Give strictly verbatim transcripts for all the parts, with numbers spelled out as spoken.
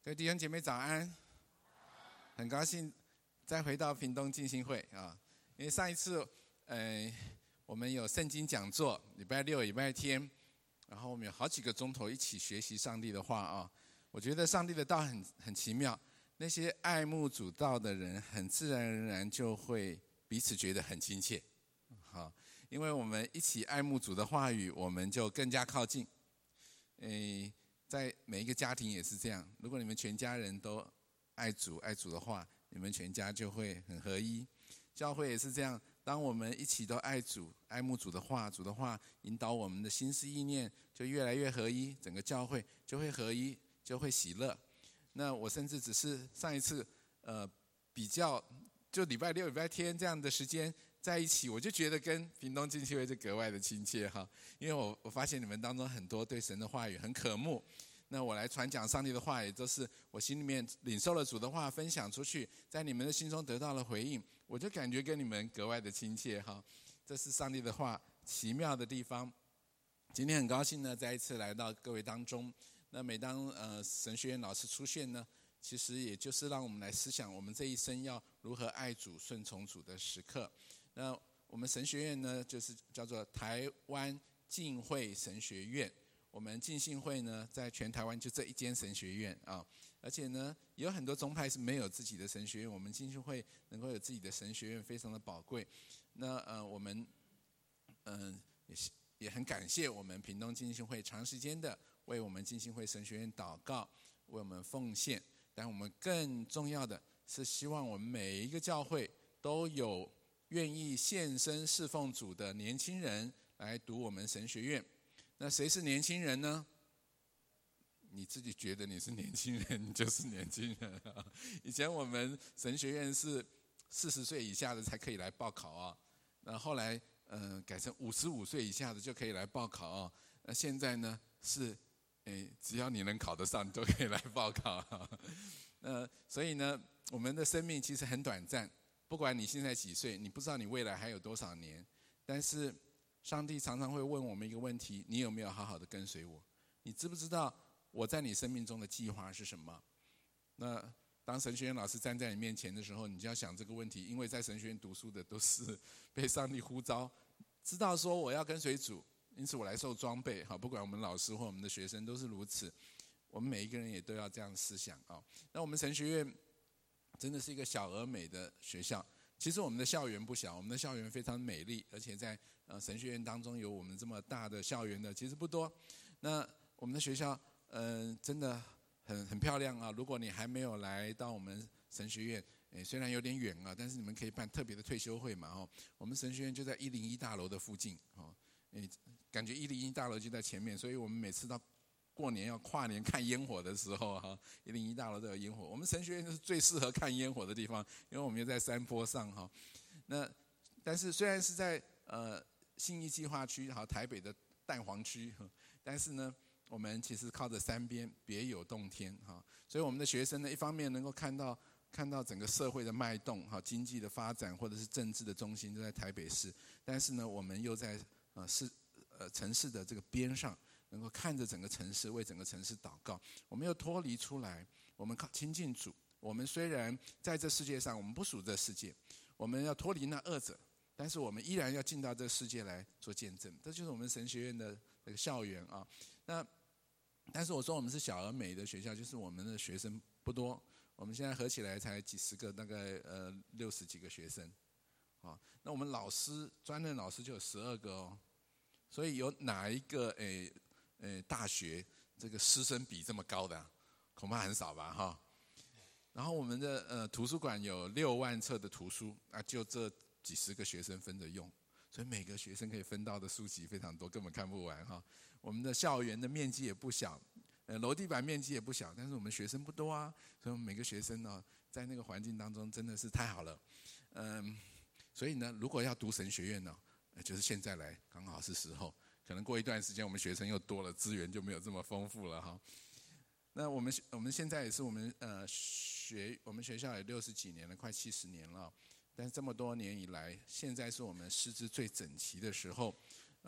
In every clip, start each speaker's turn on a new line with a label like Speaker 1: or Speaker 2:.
Speaker 1: 各位弟兄姐妹早安，很高兴再回到屏东浸信会啊！因为上一次，呃，我们有圣经讲座，礼拜六、礼拜天，然后我们有好几个钟头一起学习上帝的话啊。我觉得上帝的道很很奇妙，那些爱慕主道的人，很自然而然就会彼此觉得很亲切，好，因为我们一起爱慕主的话语，我们就更加靠近，诶。在每一个家庭也是这样，如果你们全家人都爱主爱主的话，你们全家就会很合一。教会也是这样，当我们一起都爱主爱慕主的话，主的话引导我们的心思意念就越来越合一，整个教会就会合一，就会喜乐。那我甚至只是上一次呃比较就礼拜六礼拜天这样的时间在一起，我就觉得跟屏东浸信会就格外的亲切哈，因为我我发现你们当中很多对神的话语很渴慕，那我来传讲上帝的话，也都是我心里面领受了主的话，分享出去，在你们的心中得到了回应，我就感觉跟你们格外的亲切哈。这是上帝的话奇妙的地方。今天很高兴呢，再一次来到各位当中。那每当呃神学院老师出现呢，其实也就是让我们来思想我们这一生要如何爱主顺从主的时刻。那我们神学院呢，就是叫做台湾浸会神学院。我们浸信会呢，在全台湾就这一间神学院啊，而且呢，有很多宗派是没有自己的神学院，我们浸信会能够有自己的神学院，非常的宝贵。那呃，我们嗯、呃、也也很感谢我们屏东浸信会长时间的为我们浸信会神学院祷告，为我们奉献。但我们更重要的是，希望我们每一个教会都有愿意献身侍奉主的年轻人来读我们神学院。那谁是年轻人呢？你自己觉得你是年轻人，你就是年轻人啊。以前我们神学院是四十岁以下的才可以来报考啊，那后来呃改成五十五岁以下的就可以来报考啊。那现在呢是，诶，只要你能考得上，都可以来报考啊。呃，所以呢，我们的生命其实很短暂。不管你现在几岁，你不知道你未来还有多少年，但是上帝常常会问我们一个问题：你有没有好好的跟随我？你知不知道我在你生命中的计划是什么？那当神学院老师站在你面前的时候，你就要想这个问题，因为在神学院读书的都是被上帝呼召，知道说我要跟随主，因此我来受装备。好，不管我们老师或我们的学生都是如此，我们每一个人也都要这样思想啊。那我们神学院真的是一个小而美的学校。其实我们的校园不小，我们的校园非常美丽，而且在呃神学院当中有我们这么大的校园的其实不多。那我们的学校嗯、呃、真的很很漂亮啊。如果你还没有来到我们神学院，诶虽然有点远啊，但是你们可以办特别的退休会嘛哦。我们神学院就在一零一大楼的附近哦，诶感觉一零一大楼就在前面，所以我们每次到过年要跨年看烟火的时候哈，一零一大楼都有烟火。我们神学院就是最适合看烟火的地方，因为我们又在山坡上哈。那但是虽然是在呃信义计划区哈，台北的蛋黄区，但是呢，我们其实靠着山边，别有洞天哈。所以我们的学生呢，一方面能够看到看到整个社会的脉动哈，经济的发展或者是政治的中心都在台北市，但是呢，我们又在呃市呃城市的这个边上。能够看着整个城市，为整个城市祷告。我们又脱离出来，我们靠亲近主。我们虽然在这世界上，我们不属这世界，我们要脱离那恶者，但是我们依然要进到这个世界来做见证。这就是我们神学院的那个校园啊。那但是我说我们是小而美的学校，就是我们的学生不多，我们现在合起来才几十个，大概呃六十几个学生啊。那我们老师专任老师就有十二个哦，所以有哪一个诶？呃，大学这个师生比这么高的、啊，恐怕很少吧，哈。然后我们的呃图书馆有六万册的图书啊，就这几十个学生分着用，所以每个学生可以分到的书籍非常多，根本看不完哈。我们的校园的面积也不小，呃，楼地板面积也不小，但是我们学生不多啊，所以我们每个学生呢，在那个环境当中真的是太好了，嗯，所以呢，如果要读神学院呢，就是现在来刚好是时候。可能过一段时间，我们学生又多了，资源就没有这么丰富了哈。那我们我们现在也是我们呃学我们学校也六十几年了，快七十年了。但是这么多年以来，现在是我们师资最整齐的时候。呃，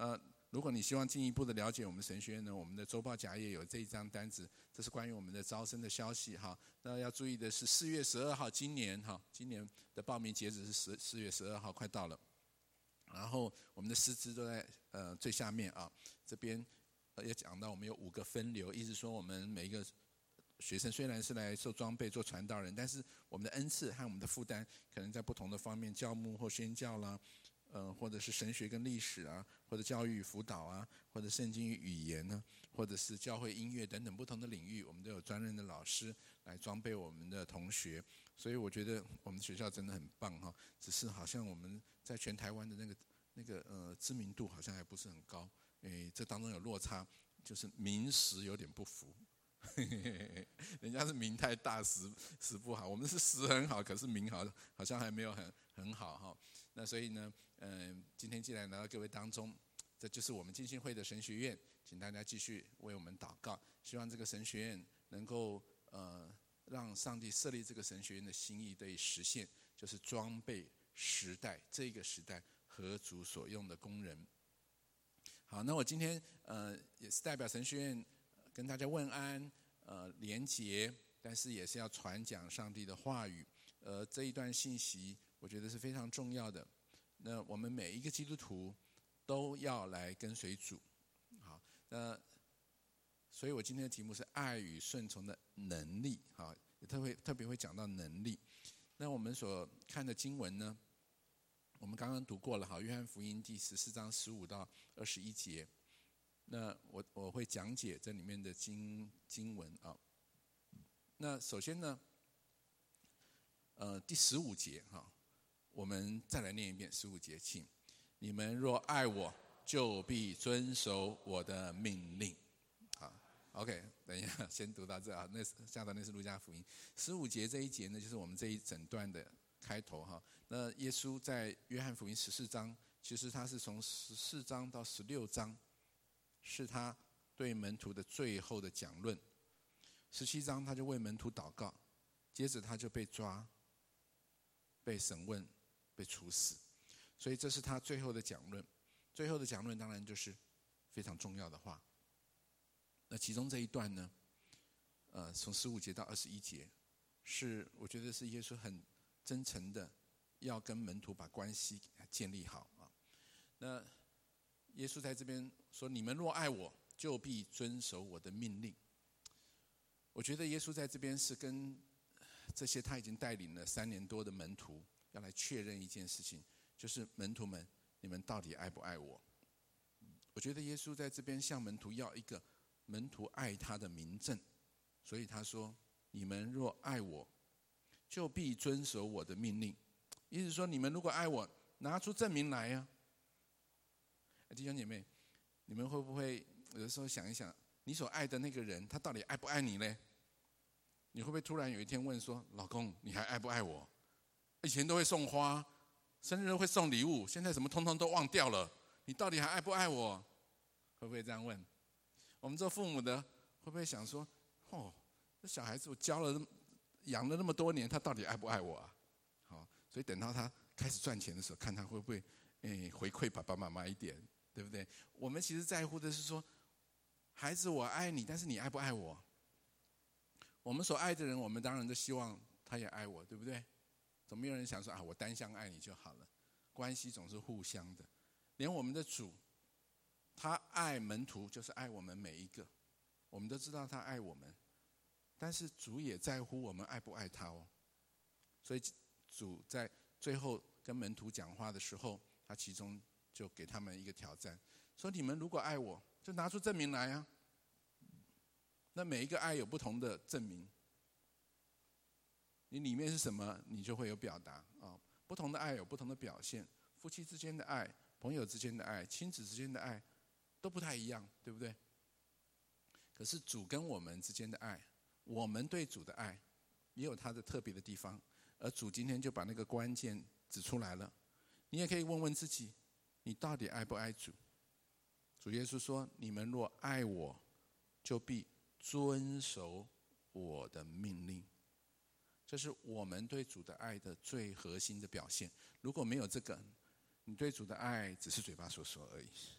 Speaker 1: 如果你希望进一步的了解我们神学院呢，我们的周报夹页有这一张单子，这是关于我们的招生的消息哈。那要注意的是，四月十二号，今年哈，今年的报名截止是四四月十二号，快到了。然后我们的师资都在呃最下面啊，这边也讲到我们有五个分流，意思说我们每一个学生虽然是来受装备做传道人，但是我们的恩赐和我们的负担可能在不同的方面，教牧或宣教啦，呃，或者是神学跟历史啊，或者教育与辅导啊，或者圣经与语言呢，或者是教会音乐等等不同的领域，我们都有专任的老师来装备我们的同学。所以我觉得我们学校真的很棒哈，只是好像我们在全台湾的那个那个呃知名度好像还不是很高，诶，这当中有落差，就是名实有点不符。人家是名太大，实实不好，我们是实很好，可是名好好像还没有很很好哈。那所以呢，嗯、呃，今天既然来到各位当中，这就是我们浸信会的神学院，请大家继续为我们祷告，希望这个神学院能够呃让上帝设立这个神学院的心意得以实现，就是装备时代这个时代合主所用的工人。好，那我今天呃也是代表神学院跟大家问安，呃，连结，但是也是要传讲上帝的话语。呃，这一段信息，我觉得是非常重要的。那我们每一个基督徒都要来跟随主。好，那所以我今天的题目是爱与顺从的能力。好，特别特别会讲到能力。那我们所看的经文呢，我们刚刚读过了。好，约翰福音第十四章十五到二十一节。那我我会讲解这里面的经经文啊。那首先呢，呃，第十五节哈，我们再来念一遍十五节，请你们若爱我，就必遵守我的命令。好 ，OK， 等一下，先读到这啊。那下到那是路加福音十五节这一节呢，就是我们这一整段的开头哈。那耶稣在约翰福音十四章，其实他是从十四章到十六章。是他对门徒的最后的讲论。十七章他就为门徒祷告，接着他就被抓、被审问、被处死。所以这是他最后的讲论。最后的讲论当然就是非常重要的话。那其中这一段呢，呃，从十五节到二十一节，是我觉得是耶稣很真诚的要跟门徒把关系建立好啊。那耶稣在这边说：“你们若爱我，就必遵守我的命令。”我觉得耶稣在这边是跟这些他已经带领了三年多的门徒要来确认一件事情，就是门徒们，你们到底爱不爱我？我觉得耶稣在这边向门徒要一个门徒爱他的明证，所以他说：“你们若爱我，就必遵守我的命令。”意思说，你们如果爱我，拿出证明来呀、啊。弟兄姐妹，你们会不会有的时候想一想，你所爱的那个人，他到底爱不爱你呢？你会不会突然有一天问说：“老公，你还爱不爱我？以前都会送花，生日会送礼物，现在怎么通通都忘掉了？你到底还爱不爱我？”会不会这样问？我们做父母的会不会想说：“哦，这小孩子我教了、养了那么多年，他到底爱不爱我啊？”好，所以等到他开始赚钱的时候，看他会不会诶回馈爸爸妈妈一点。对不对？我们其实在乎的是说，孩子，我爱你，但是你爱不爱我？我们所爱的人，我们当然都希望他也爱我，对不对？总没有人想说啊，我单向爱你就好了。关系总是互相的，连我们的主，他爱门徒，就是爱我们每一个。我们都知道他爱我们，但是主也在乎我们爱不爱他哦。所以主在最后跟门徒讲话的时候，他其中就给他们一个挑战，说：“你们如果爱我，就拿出证明来啊。”那每一个爱有不同的证明，你里面是什么，你就会有表达啊。不同的爱有不同的表现，夫妻之间的爱、朋友之间的爱、亲子之间的爱，都不太一样，对不对？可是主跟我们之间的爱，我们对主的爱，也有它的特别的地方。而主今天就把那个关键指出来了。你也可以问问自己，你到底爱不爱主？主耶稣说：“你们若爱我，就必遵守我的命令。”这是我们对主的爱的最核心的表现。如果没有这个，你对主的爱只是嘴巴说说而已。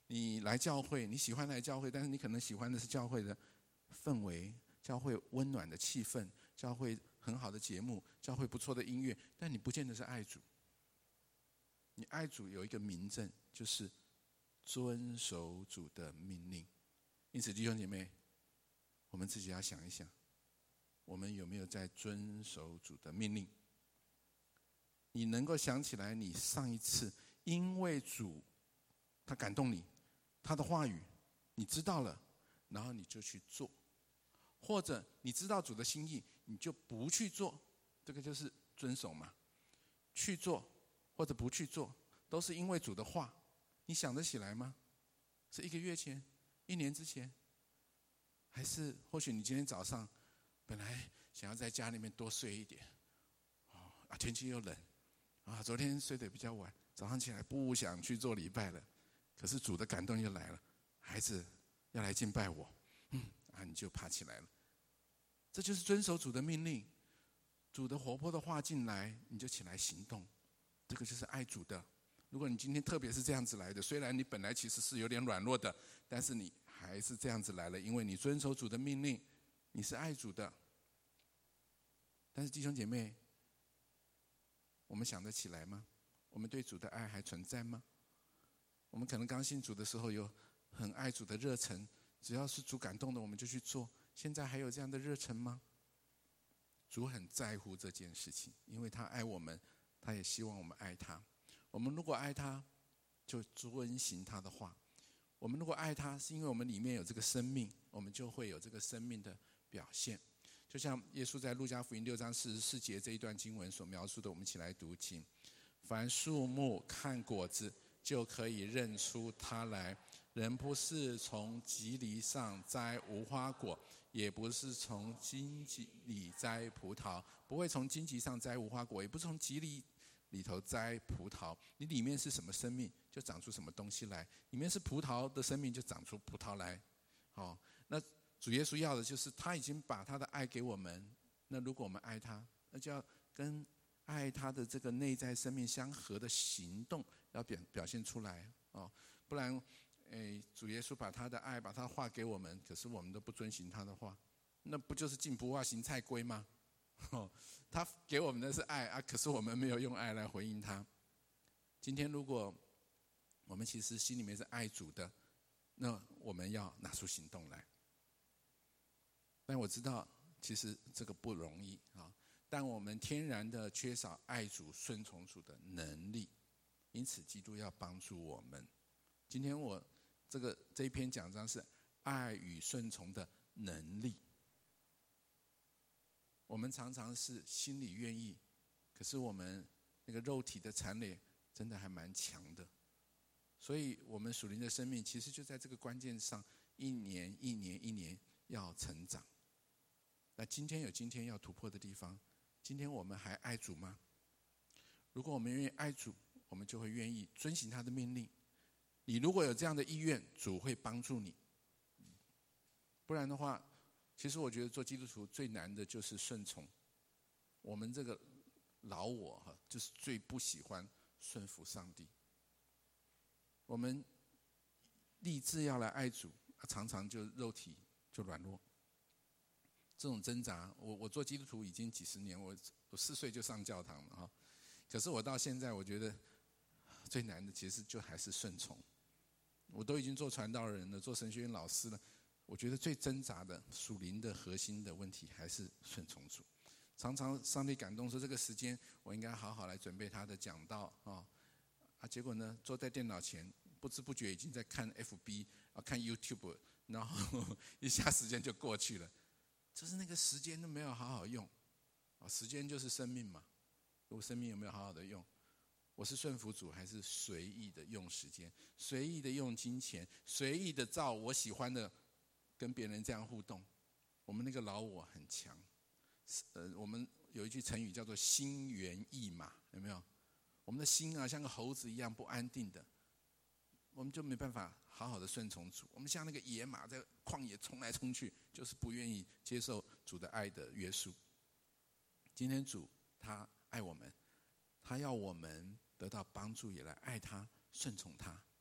Speaker 1: 你来教会，你喜欢来教会，但是你可能喜欢的是教会的氛围，教会温暖的气氛，教会很好的节目，教会不错的音乐，但你不见得是爱主。你爱主有一个明证，就是遵守主的命令。因此弟兄姐妹，我们自己要想一想，我们有没有在遵守主的命令？你能够想起来你上一次因为主他感动你，他的话语你知道了，然后你就去做，或者你知道主的心意你就不去做，这个就是遵守嘛。去做或者不去做都是因为主的话，你想得起来吗？是一个月前，一年之前，还是或许你今天早上本来想要在家里面多睡一点，啊，天气又冷，啊，昨天睡得比较晚，早上起来不想去做礼拜了，可是主的感动又来了，孩子要来敬拜我，嗯，啊，你就爬起来了。这就是遵守主的命令，主的活泼的话进来，你就起来行动，这个就是爱主的。如果你今天特别是这样子来的，虽然你本来其实是有点软弱的，但是你还是这样子来了，因为你遵守主的命令，你是爱主的。但是弟兄姐妹，我们想得起来吗？我们对主的爱还存在吗？我们可能刚信主的时候有很爱主的热忱，只要是主感动的我们就去做，现在还有这样的热忱吗？主很在乎这件事情，因为他爱我们，他也希望我们爱他。我们如果爱他，就遵行他的话。我们如果爱他，是因为我们里面有这个生命，我们就会有这个生命的表现。就像耶稣在路加福音六章四十四节这一段经文所描述的，我们一起来读经。凡树木看果子，就可以认出它来。人不是从蒺藜上摘无花果，也不是从荆棘里摘葡萄，不会从荆棘上摘无花果，也不是从蒺藜里头摘葡萄。你里面是什么生命，就长出什么东西来。里面是葡萄的生命，就长出葡萄来。好，那主耶稣要的就是他已经把他的爱给我们。那如果我们爱他，那就要跟爱他的这个内在生命相合的行动要表表现出来哦，不然，诶，主耶稣把他的爱、把他的话给我们，可是我们都不遵行他的话，那不就是进不化行菜龟吗？哦，他给我们的是爱啊，可是我们没有用爱来回应他。今天如果我们其实心里面是爱主的，那我们要拿出行动来。但我知道，其实这个不容易啊。但我们天然的缺少爱主、顺从主的能力，因此基督要帮助我们。今天我这个这一篇讲章是爱与顺从的能力。我们常常是心里愿意，可是我们那个肉体的残累真的还蛮强的，所以我们属灵的生命其实就在这个关键上，一年一年一年要成长。那今天有今天要突破的地方，今天我们还爱主吗？如果我们愿意爱主，我们就会愿意遵行他的命令。你如果有这样的意愿，主会帮助你。不然的话，其实我觉得做基督徒最难的就是顺从。我们这个老我哈，就是最不喜欢顺服上帝。我们立志要来爱主，常常就肉体就软弱。这种挣扎，我我做基督徒已经几十年，我我四岁就上教堂了哈。可是我到现在，我觉得最难的其实就还是顺从。我都已经做传道人了，做神学院老师了，我觉得最挣扎的属灵的核心的问题还是顺从主。常常上帝感动说这个时间我应该好好来准备他的讲道啊，啊，结果呢坐在电脑前，不知不觉已经在看 F B 啊，看 YouTube， 然后一下时间就过去了。就是那个时间都没有好好用，啊，时间就是生命嘛。我生命有没有好好的用？我是顺服主，还是随意的用时间，随意的用金钱，随意的照我喜欢的跟别人这样互动？我们那个老我很强，呃，我们有一句成语叫做心猿意马，有没有？我们的心啊，像个猴子一样不安定的，我们就没办法好好的顺从主。我们像那个野马在旷野冲来冲去，就是不愿意接受主的爱的约束。今天主他爱我们，他要我们得到帮助，也来爱他、顺从他。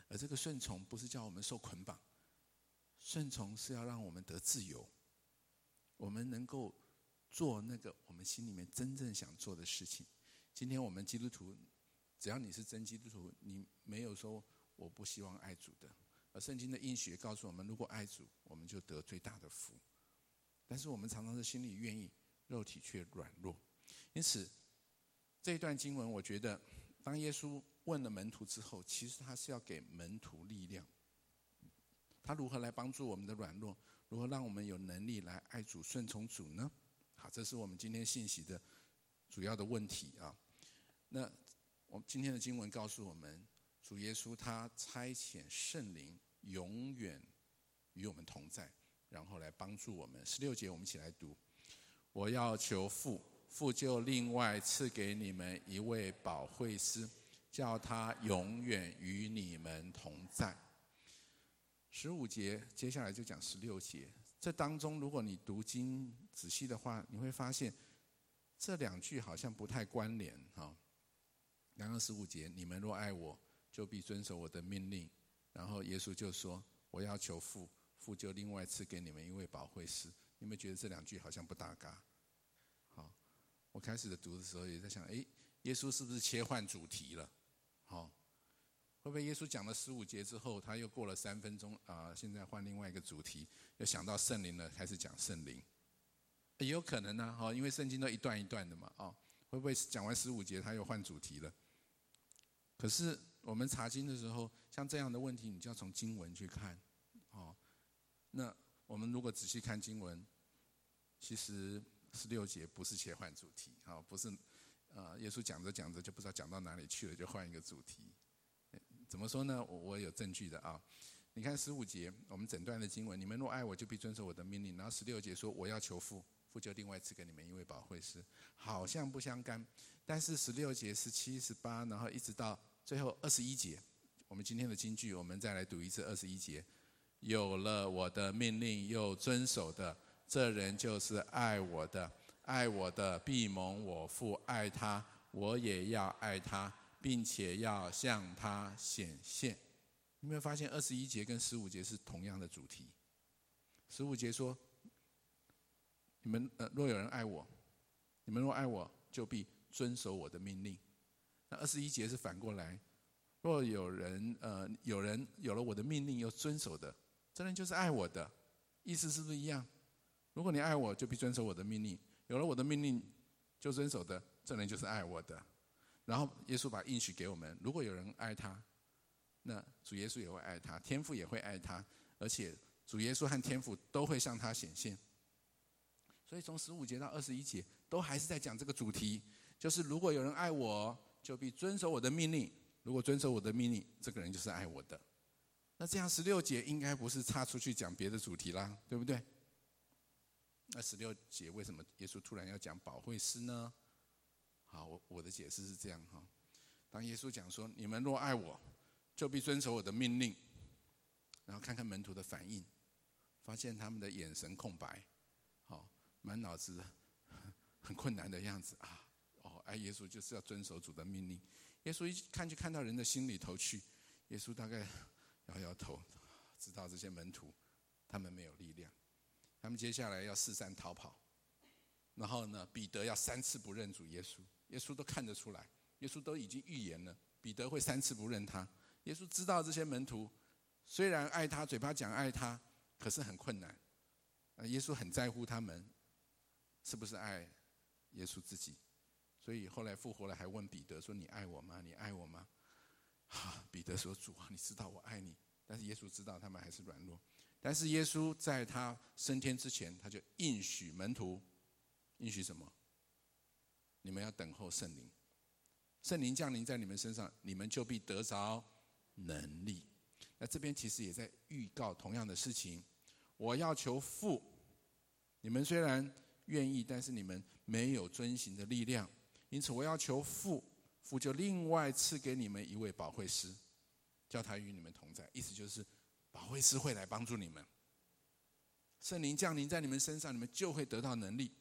Speaker 1: 而这个顺从不是叫我们受捆绑，顺从是要让我们得自由，我们能够做那个我们心里面真正想做的事情。今天我们基督徒，只要你是真基督徒，你没有说我不希望爱主的。而圣经的应许告诉我们，如果爱主，我们就得最大的福。但是我们常常是心里愿意，肉体却软弱。因此这一段经文，我觉得当耶稣问了门徒之后，其实他是要给门徒力量。他如何来帮助我们的软弱？如何让我们有能力来爱主、顺从主呢？好，这是我们今天信息的主要的问题啊。那我们今天的经文告诉我们，主耶稣他差遣圣灵永远与我们同在，然后来帮助我们。十六节我们一起来读：我要求父，父就另外赐给你们一位保惠师，叫他永远与你们同在。十五节接下来就讲十六节，这当中如果你读经仔细的话，你会发现这两句好像不太关联。刚刚十五节，你们若爱我，就必遵守我的命令。然后耶稣就说，我要求父，父就另外赐给你们一位保惠师。你们觉得这两句好像不搭嘎？好，我开始的读的时候也在想，哎，耶稣是不是切换主题了？好，会不会耶稣讲了十五节之后，他又过了三分钟啊、呃，现在换另外一个主题，又想到圣灵了，开始讲圣灵？也有可能呢、啊，因为圣经都一段一段的嘛，哦，会不会讲完十五节他又换主题了？可是我们查经的时候，像这样的问题，你就要从经文去看，哦。那我们如果仔细看经文，其实十六节不是切换主题，好，不是，呃，耶稣讲着讲着就不知道讲到哪里去了，就换一个主题。怎么说呢？我我有证据的啊。你看十五节，我们整段的经文，你们若爱我，就必遵守我的命令。然后十六节说，我要求父，父就另外赐给你们一位保惠师，好像不相干。但是十六节、十七、十八，然后一直到最后二十一节，我们今天的金句，我们再来读一次二十一节。有了我的命令又遵守的，这人就是爱我的。爱我的必蒙我父爱他，我也要爱他，并且要向他显现。有没有发现二十一节跟十五节是同样的主题？十五节说，你们、呃、若有人爱我，你们若爱我，就必遵守我的命令。那二十一节是反过来，若有人呃有人有了我的命令又遵守的，这人就是爱我的。意思是不是一样？如果你爱我，就必遵守我的命令；有了我的命令就遵守的，这人就是爱我的。然后耶稣把应许给我们，如果有人爱他，那主耶稣也会爱他，天父也会爱他，而且主耶稣和天父都会向他显现。所以从十五节到二十一节都还是在讲这个主题，就是如果有人爱我，就必遵守我的命令。如果遵守我的命令，这个人就是爱我的。那这样十六节应该不是岔出去讲别的主题啦，对不对？那十六节为什么耶稣突然要讲保惠师呢？好，我我的解释是这样哈。当耶稣讲说，你们若爱我，就必遵守我的命令，然后看看门徒的反应，发现他们的眼神空白，好，满脑子很困难的样子啊。哦，爱耶稣就是要遵守主的命令。耶稣一看就看到人的心里头去，耶稣大概摇摇头，知道这些门徒他们没有力量，他们接下来要四散逃跑。然后呢，彼得要三次不认主耶稣，耶稣都看得出来，耶稣都已经预言了，彼得会三次不认他。耶稣知道这些门徒虽然爱他，嘴巴讲爱他，可是很困难。耶稣很在乎他们是不是爱耶稣自己，所以后来复活了还问彼得说，你爱我吗？你爱我吗？啊，彼得说，主啊，你知道我爱你。但是耶稣知道他们还是软弱。但是耶稣在他升天之前，他就应许门徒，应许什么？你们要等候圣灵，圣灵降临在你们身上，你们就必得着能力。那这边其实也在预告同样的事情。我要求父，你们虽然愿意，但是你们没有遵行的力量，因此我要求父，父就另外赐给你们一位保惠师，叫他与你们同在。意思就是保惠师会来帮助你们，圣灵降临在你们身上，你们就会得到能力。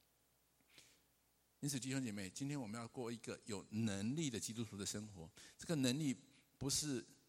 Speaker 1: 因此弟兄姐妹，今天我们要过一个有能力的基督徒的生活。这个能力不是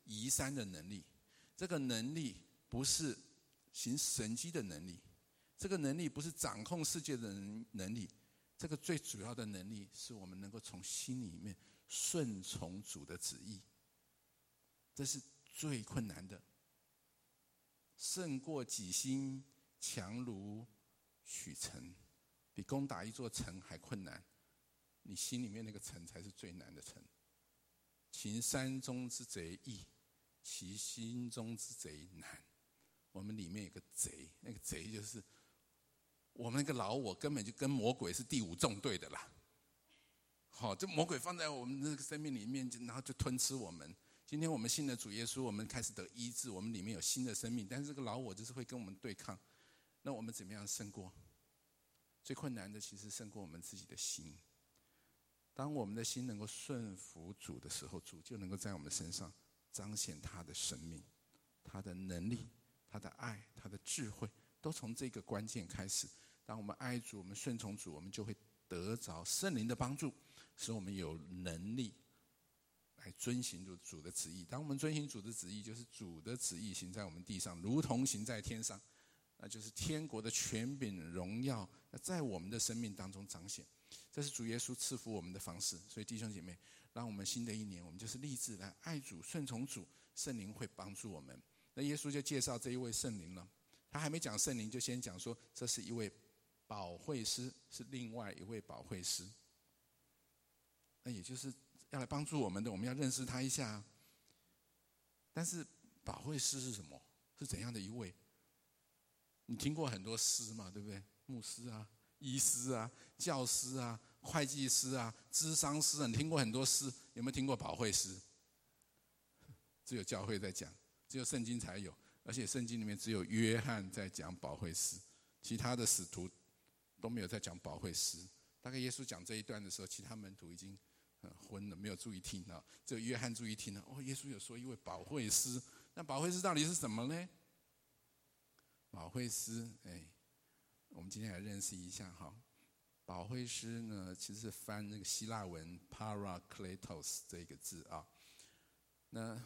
Speaker 1: 移山的能力。这个能力不是行神迹的能力，这个能力不是掌控世界的能力，这个最主要的能力是我们能够从心里面顺从主的旨意，这是最困难的，胜过己心，强如取城，比攻打一座城还困难。你心里面那个城才是最难的城。行山中之贼易，其心中之贼难。我们里面有个贼，那个贼就是我们那个老我，根本就跟魔鬼是第五纵队的啦。好，这魔鬼放在我们这个生命里面，然后就吞吃我们。今天我们信了主耶稣，我们开始得医治，我们里面有新的生命，但是这个老我就是会跟我们对抗。那我们怎么样胜过？最困难的其实胜过我们自己的心。当我们的心能够顺服主的时候，主就能够在我们身上彰显他的生命、他的能力、他的爱、他的智慧，都从这个关键开始。当我们爱主，我们顺从主，我们就会得着圣灵的帮助，使我们有能力来遵行主的旨意。当我们遵行主的旨意，就是主的旨意行在我们地上，如同行在天上，那就是天国的权柄荣耀在我们的生命当中彰显。这是主耶稣赐福我们的方式。所以弟兄姐妹，让我们新的一年，我们就是立志来爱主、顺从主，圣灵会帮助我们。那耶稣就介绍这一位圣灵了，他还没讲圣灵，就先讲说这是一位保惠师，是另外一位保惠师。那也就是要来帮助我们的，我们要认识他一下。但是保惠师是什么？是怎样的一位？你听过很多师嘛，对不对？牧师啊、医师啊、教师啊、会计师啊、咨商师啊，你听过很多师，有没有听过保惠师？只有教会在讲，只有圣经才有，而且圣经里面只有约翰在讲保惠师，其他的使徒都没有在讲保惠师。大概耶稣讲这一段的时候，其他门徒已经昏了，没有注意听啊，只有约翰注意听了。哦，耶稣有说一位保惠师，那保惠师到底是什么呢？保惠师，哎，我们今天来认识一下哈。保惠师呢，其实是翻那个希腊文 parakletos 这个字啊。那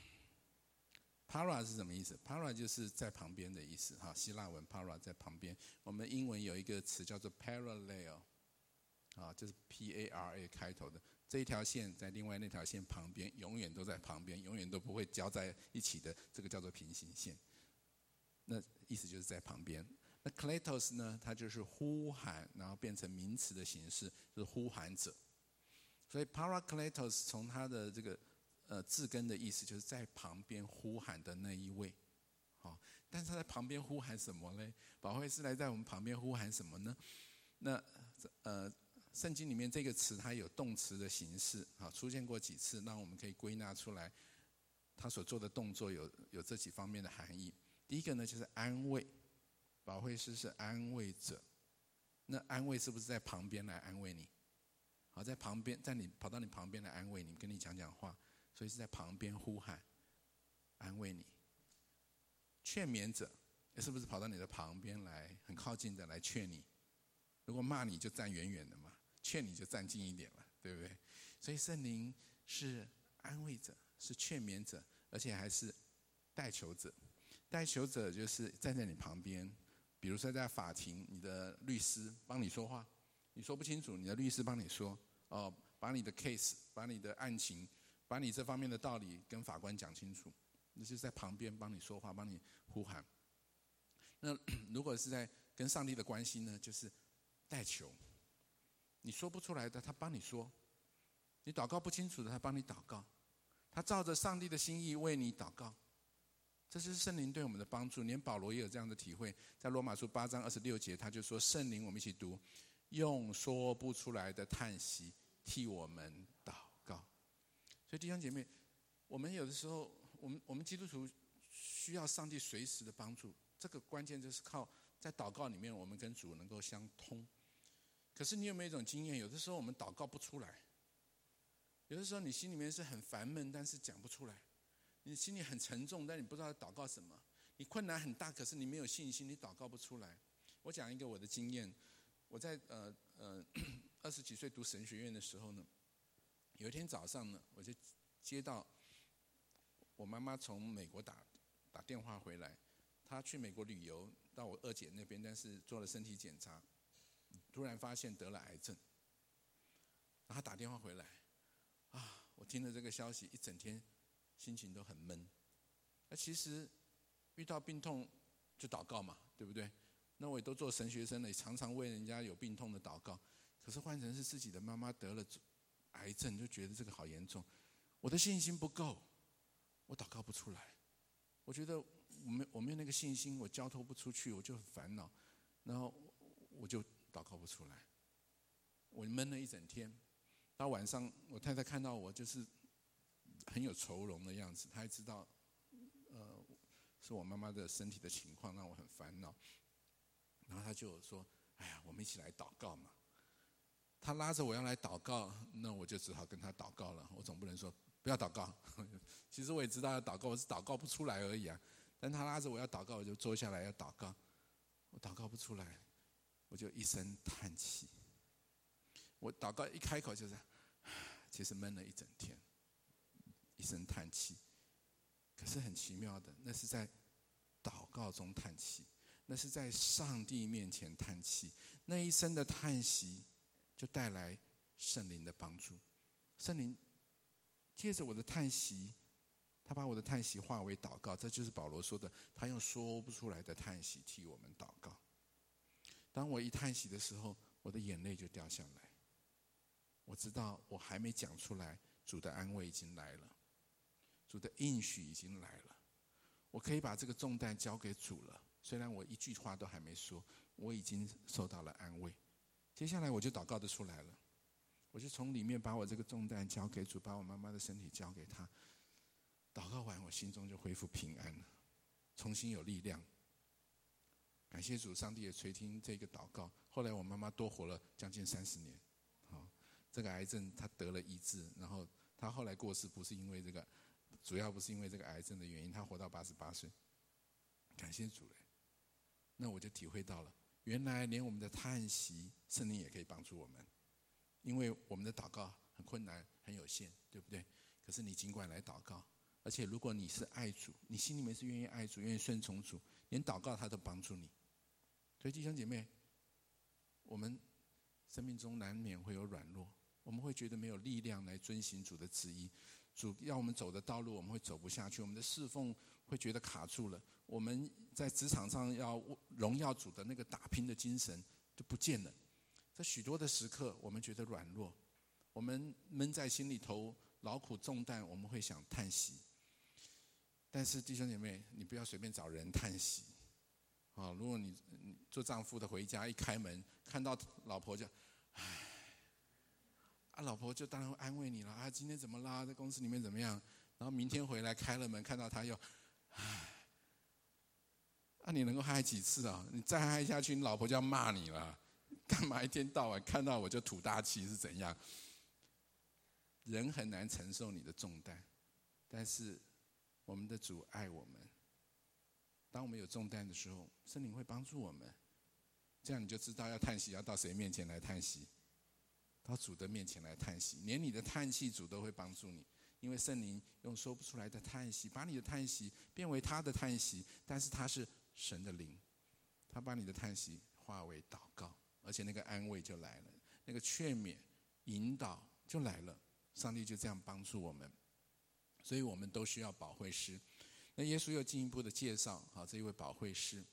Speaker 1: para 是什么意思？ para 就是在旁边的意思哈，希腊文 para 在旁边。我们英文有一个词叫做 parallel， 啊，就是 P A R A 开头的，这一条线在另外那条线旁边，永远都在旁边，永远都不会交在一起的，这个叫做平行线。那意思就是在旁边。那 kletos 呢，它就是呼喊，然后变成名词的形式，就是呼喊者。所以 parakletos 从它的这个呃字根的意思，就是在旁边呼喊的那一位。好，但是他在旁边呼喊什么呢？保惠师来在我们旁边呼喊什么呢？那呃，圣经里面这个词它有动词的形式，好，出现过几次，让我们可以归纳出来，他所做的动作有有这几方面的含义。第一个呢，就是安慰，保惠师是安慰者。那安慰是不是在旁边来安慰你？好，在旁边，在你跑到你旁边来安慰你，跟你讲讲话，所以是在旁边呼喊，安慰你。劝勉者，是不是跑到你的旁边来，很靠近的来劝你？如果骂你就站远远的嘛，劝你就站近一点嘛，对不对？所以圣灵是安慰者，是劝勉者，而且还是代求者。代求者就是站在你旁边，比如说在法庭，你的律师帮你说话，你说不清楚，你的律师帮你说，哦，把你的 case， 把你的案情，把你这方面的道理跟法官讲清楚，那就是在旁边帮你说话，帮你呼喊。那如果是在跟上帝的关系呢，就是代求，你说不出来的，他帮你说；你祷告不清楚的，他帮你祷告；他照着上帝的心意为你祷告。这是圣灵对我们的帮助，连保罗也有这样的体会。在罗马书八章二十六节，他就说：“圣灵，我们一起读，用说不出来的叹息替我们祷告。”所以弟兄姐妹，我们有的时候，我们我们基督徒需要上帝随时的帮助。这个关键就是靠在祷告里面，我们跟主能够相通。可是你有没有一种经验？有的时候我们祷告不出来，有的时候你心里面是很烦闷，但是讲不出来。你心里很沉重，但你不知道祷告什么。你困难很大，可是你没有信心，你祷告不出来。我讲一个我的经验，我在呃呃二十几岁读神学院的时候呢，有一天早上呢，我就接到我妈妈从美国打打电话回来，她去美国旅游，到我二姐那边，但是做了身体检查，突然发现得了癌症。然后她打电话回来，啊，我听了这个消息，一整天心情都很闷。那其实遇到病痛就祷告嘛，对不对？那我也都做神学生了，也常常为人家有病痛的祷告。可是换成是自己的妈妈得了癌症，就觉得这个好严重，我的信心不够，我祷告不出来。我觉得我没我没有那个信心，我交托不出去，我就很烦恼，然后我就祷告不出来，我闷了一整天。到晚上，我太太看到我就是很有愁容的样子，她也知道，呃，是我妈妈的身体的情况让我很烦恼。然后她就说：“哎呀，我们一起来祷告嘛。”她拉着我要来祷告，那我就只好跟她祷告了。我总不能说不要祷告，其实我也知道要祷告，我是祷告不出来而已啊。但她拉着我要祷告，我就坐下来要祷告，我祷告不出来，我就一声叹气。我祷告一开口就是，其实闷了一整天，一声叹气。可是很奇妙的，那是在祷告中叹气，那是在上帝面前叹气，那一声的叹息就带来圣灵的帮助。圣灵借着我的叹息，他把我的叹息化为祷告，这就是保罗说的，他用说不出来的叹息替我们祷告。当我一叹息的时候，我的眼泪就掉下来。我知道我还没讲出来，主的安慰已经来了，主的应许已经来了，我可以把这个重担交给主了。虽然我一句话都还没说，我已经受到了安慰。接下来我就祷告得出来了，我就从里面把我这个重担交给主，把我妈妈的身体交给他。祷告完，我心中就恢复平安了，重新有力量。感谢主，上帝也垂听这个祷告。后来我妈妈多活了将近三十年。好，这个癌症她得了医治，然后她后来过世不是因为这个，主要不是因为这个癌症的原因，她活到八十八岁。感谢主嘞！那我就体会到了，原来连我们的叹息，圣灵也可以帮助我们。因为我们的祷告很困难，很有限，对不对？可是你尽管来祷告，而且如果你是爱主，你心里面是愿意爱主，愿意顺从主，连祷告他都帮助你。所以弟兄姐妹，我们生命中难免会有软弱，我们会觉得没有力量来遵行主的旨意，主要我们走的道路我们会走不下去，我们的侍奉会觉得卡住了，我们在职场上要荣耀主的那个打拼的精神就不见了。在许多的时刻我们觉得软弱，我们闷在心里头劳苦重担，我们会想叹息。但是弟兄姐妹，你不要随便找人叹息啊！如果你做丈夫的回家一开门看到老婆就唉啊，老婆就当然会安慰你了啊，今天怎么啦？在公司里面怎么样？然后明天回来开了门看到他又唉，啊你能够嗨几次啊？你再嗨下去，你老婆就要骂你了。干嘛一天到晚看到我就吐大气是怎样？人很难承受你的重担，但是我们的主爱我们。当我们有重担的时候，圣灵会帮助我们。这样你就知道要叹息要到谁面前来叹息，到主的面前来叹息。连你的叹气主都会帮助你，因为圣灵用说不出来的叹息把你的叹息变为他的叹息，但是他是神的灵，他把你的叹息化为祷告，而且那个安慰就来了，那个劝勉引导就来了，上帝就这样帮助我们。所以我们都需要保惠师。那耶稣又进一步的介绍好这一位保惠师。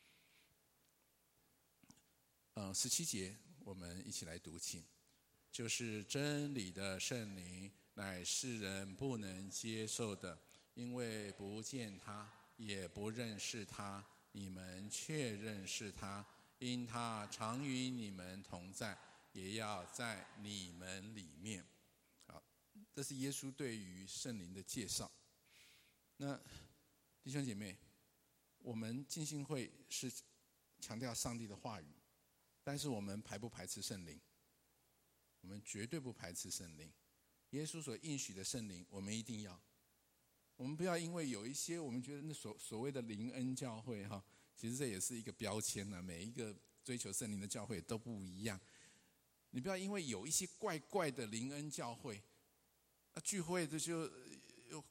Speaker 1: 嗯，十七节我们一起来读请。就是真理的圣灵，乃世人不能接受的，因为不见他，也不认识他，你们却认识他，因他常与你们同在，也要在你们里面。好，这是耶稣对于圣灵的介绍。那弟兄姐妹，我们浸信会是强调上帝的话语，但是我们排不排斥圣灵？我们绝对不排斥圣灵。耶稣所应许的圣灵，我们一定要。我们不要因为有一些我们觉得那所所谓的灵恩教会哈，其实这也是一个标签啊，每一个追求圣灵的教会都不一样。你不要因为有一些怪怪的灵恩教会，聚会这就又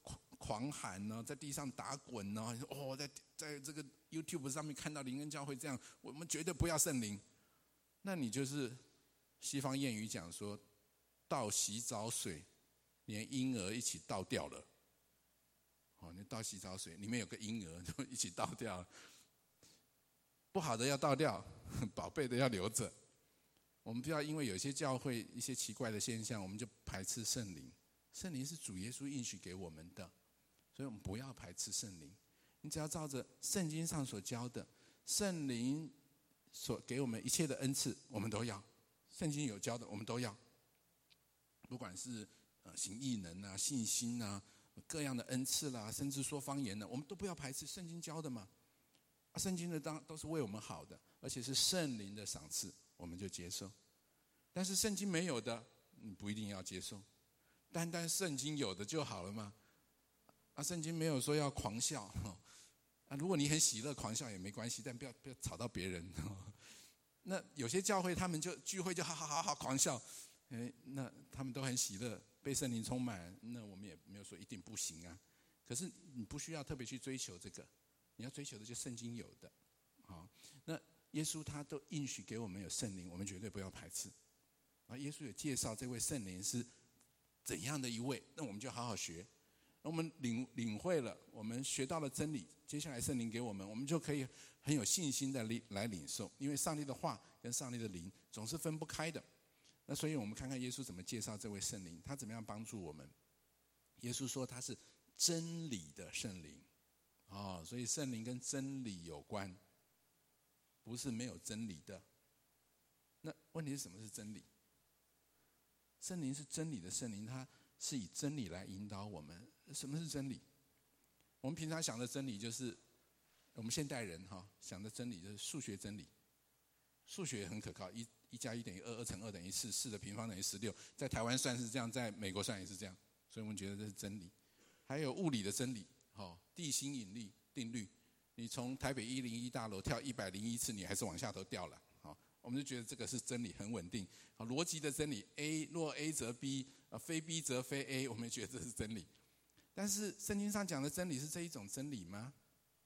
Speaker 1: 狂喊呢，在地上打滚呢，哦，在在这个 YouTube 上面看到灵恩教会这样，我们绝对不要圣灵。那你就是西方谚语讲说，倒洗澡水，连婴儿一起倒掉了。哦，你倒洗澡水，里面有个婴儿就一起倒掉了。不好的要倒掉，宝贝的要留着。我们不要因为有些教会一些奇怪的现象，我们就排斥圣灵。圣灵是主耶稣应许给我们的，所以我们不要排斥圣灵。你只要照着圣经上所教的，圣灵所给我们一切的恩赐，我们都要。圣经有教的，我们都要。不管是呃行异能啊、信心啊、各样的恩赐啦，甚至说方言呢，我们都不要排斥。圣经教的嘛，啊，圣经的当都是为我们好的，而且是圣灵的赏赐，我们就接受。但是圣经没有的，你不一定要接受。单单圣经有的就好了嘛。啊，圣经没有说要狂笑，啊，如果你很喜乐狂笑也没关系，但不要不要吵到别人。那有些教会他们就聚会就好好好好狂笑，哎，那他们都很喜乐，被圣灵充满，那我们也没有说一定不行啊。可是你不需要特别去追求这个，你要追求的就是圣经有的。好，那耶稣他都应许给我们有圣灵，我们绝对不要排斥。啊，耶稣有介绍这位圣灵是怎样的一位，那我们就好好学。我们领领会了，我们学到了真理，接下来圣灵给我们，我们就可以很有信心的来领受。因为上帝的话跟上帝的灵总是分不开的。那所以我们看看耶稣怎么介绍这位圣灵，他怎么样帮助我们。耶稣说他是真理的圣灵。哦，所以圣灵跟真理有关，不是没有真理的。那问题是什么是真理？圣灵是真理的圣灵，它是以真理来引导我们。什么是真理？我们平常想的真理就是我们现代人哈想的真理就是数学真理。数学很可靠，一一加一等于二，二乘二等于四，四的平方等于十六。在台湾算是这样，在美国算也是这样，所以我们觉得这是真理。还有物理的真理，哈，地心引力定律。你从台北一零一大楼跳一百零一次，你还是往下头掉了，好，我们就觉得这个是真理，很稳定。好，逻辑的真理 ，A 若 A 则 B， 非 B 则非 A， 我们觉得这是真理。但是圣经上讲的真理是这一种真理吗？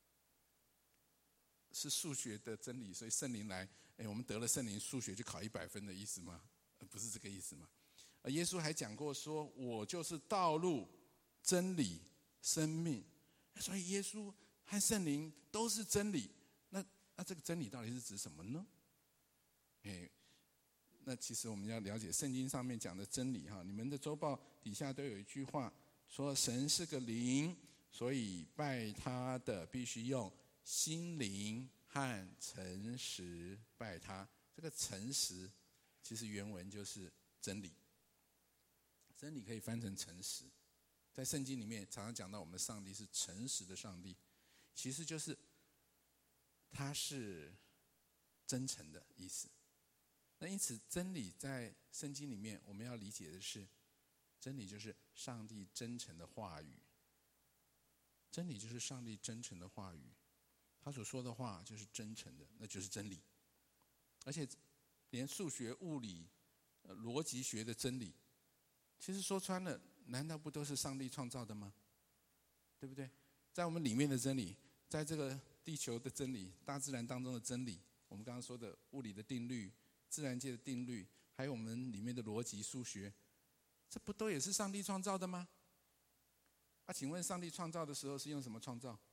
Speaker 1: 是数学的真理，所以圣灵来，哎，我们得了圣灵，数学就考一百分的意思吗？不是这个意思吗？而耶稣还讲过说，我就是道路、真理、生命。所以耶稣和圣灵都是真理。那那这个真理到底是指什么呢？哎，那其实我们要了解圣经上面讲的真理哈。你们的周报底下都有一句话，说神是个灵，所以拜他的必须用心灵和诚实拜他。这个诚实其实原文就是真理，真理可以翻成诚实。在圣经里面常常讲到我们的上帝是诚实的上帝，其实就是他是真诚的意思。那因此真理在圣经里面我们要理解的是，真理就是上帝真诚的话语。真理就是上帝真诚的话语，他所说的话就是真诚的，那就是真理。而且连数学、物理、呃、逻辑学的真理，其实说穿了，难道不都是上帝创造的吗？对不对？在我们里面的真理，在这个地球的真理，大自然当中的真理，我们刚刚说的物理的定律、自然界的定律，还有我们里面的逻辑、数学，这不都也是上帝创造的吗？啊，请问上帝创造的时候是用什么创造？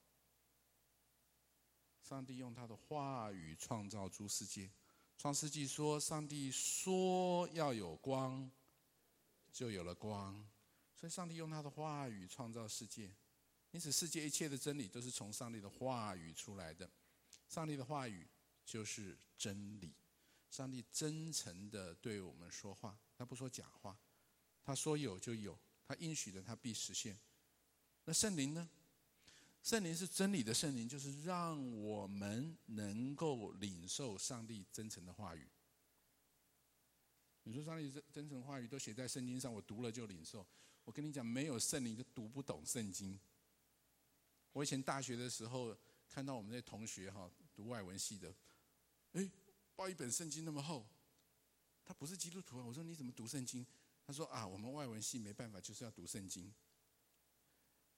Speaker 1: 上帝用他的话语创造诸世界。创世纪说，上帝说要有光，就有了光。所以上帝用他的话语创造世界，因此世界一切的真理都是从上帝的话语出来的。上帝的话语就是真理。上帝真诚地对我们说话，他不说假话，他说有就有，他应许的他必实现。那圣灵呢？圣灵是真理的圣灵，就是让我们能够领受上帝真诚的话语。你说上帝真诚的话语都写在圣经上，我读了就领受。我跟你讲，没有圣灵就读不懂圣经。我以前大学的时候看到我们那同学哈读外文系的，哎，抱一本圣经那么厚，他不是基督徒啊。我说你怎么读圣经？他说啊，我们外文系没办法，就是要读圣经。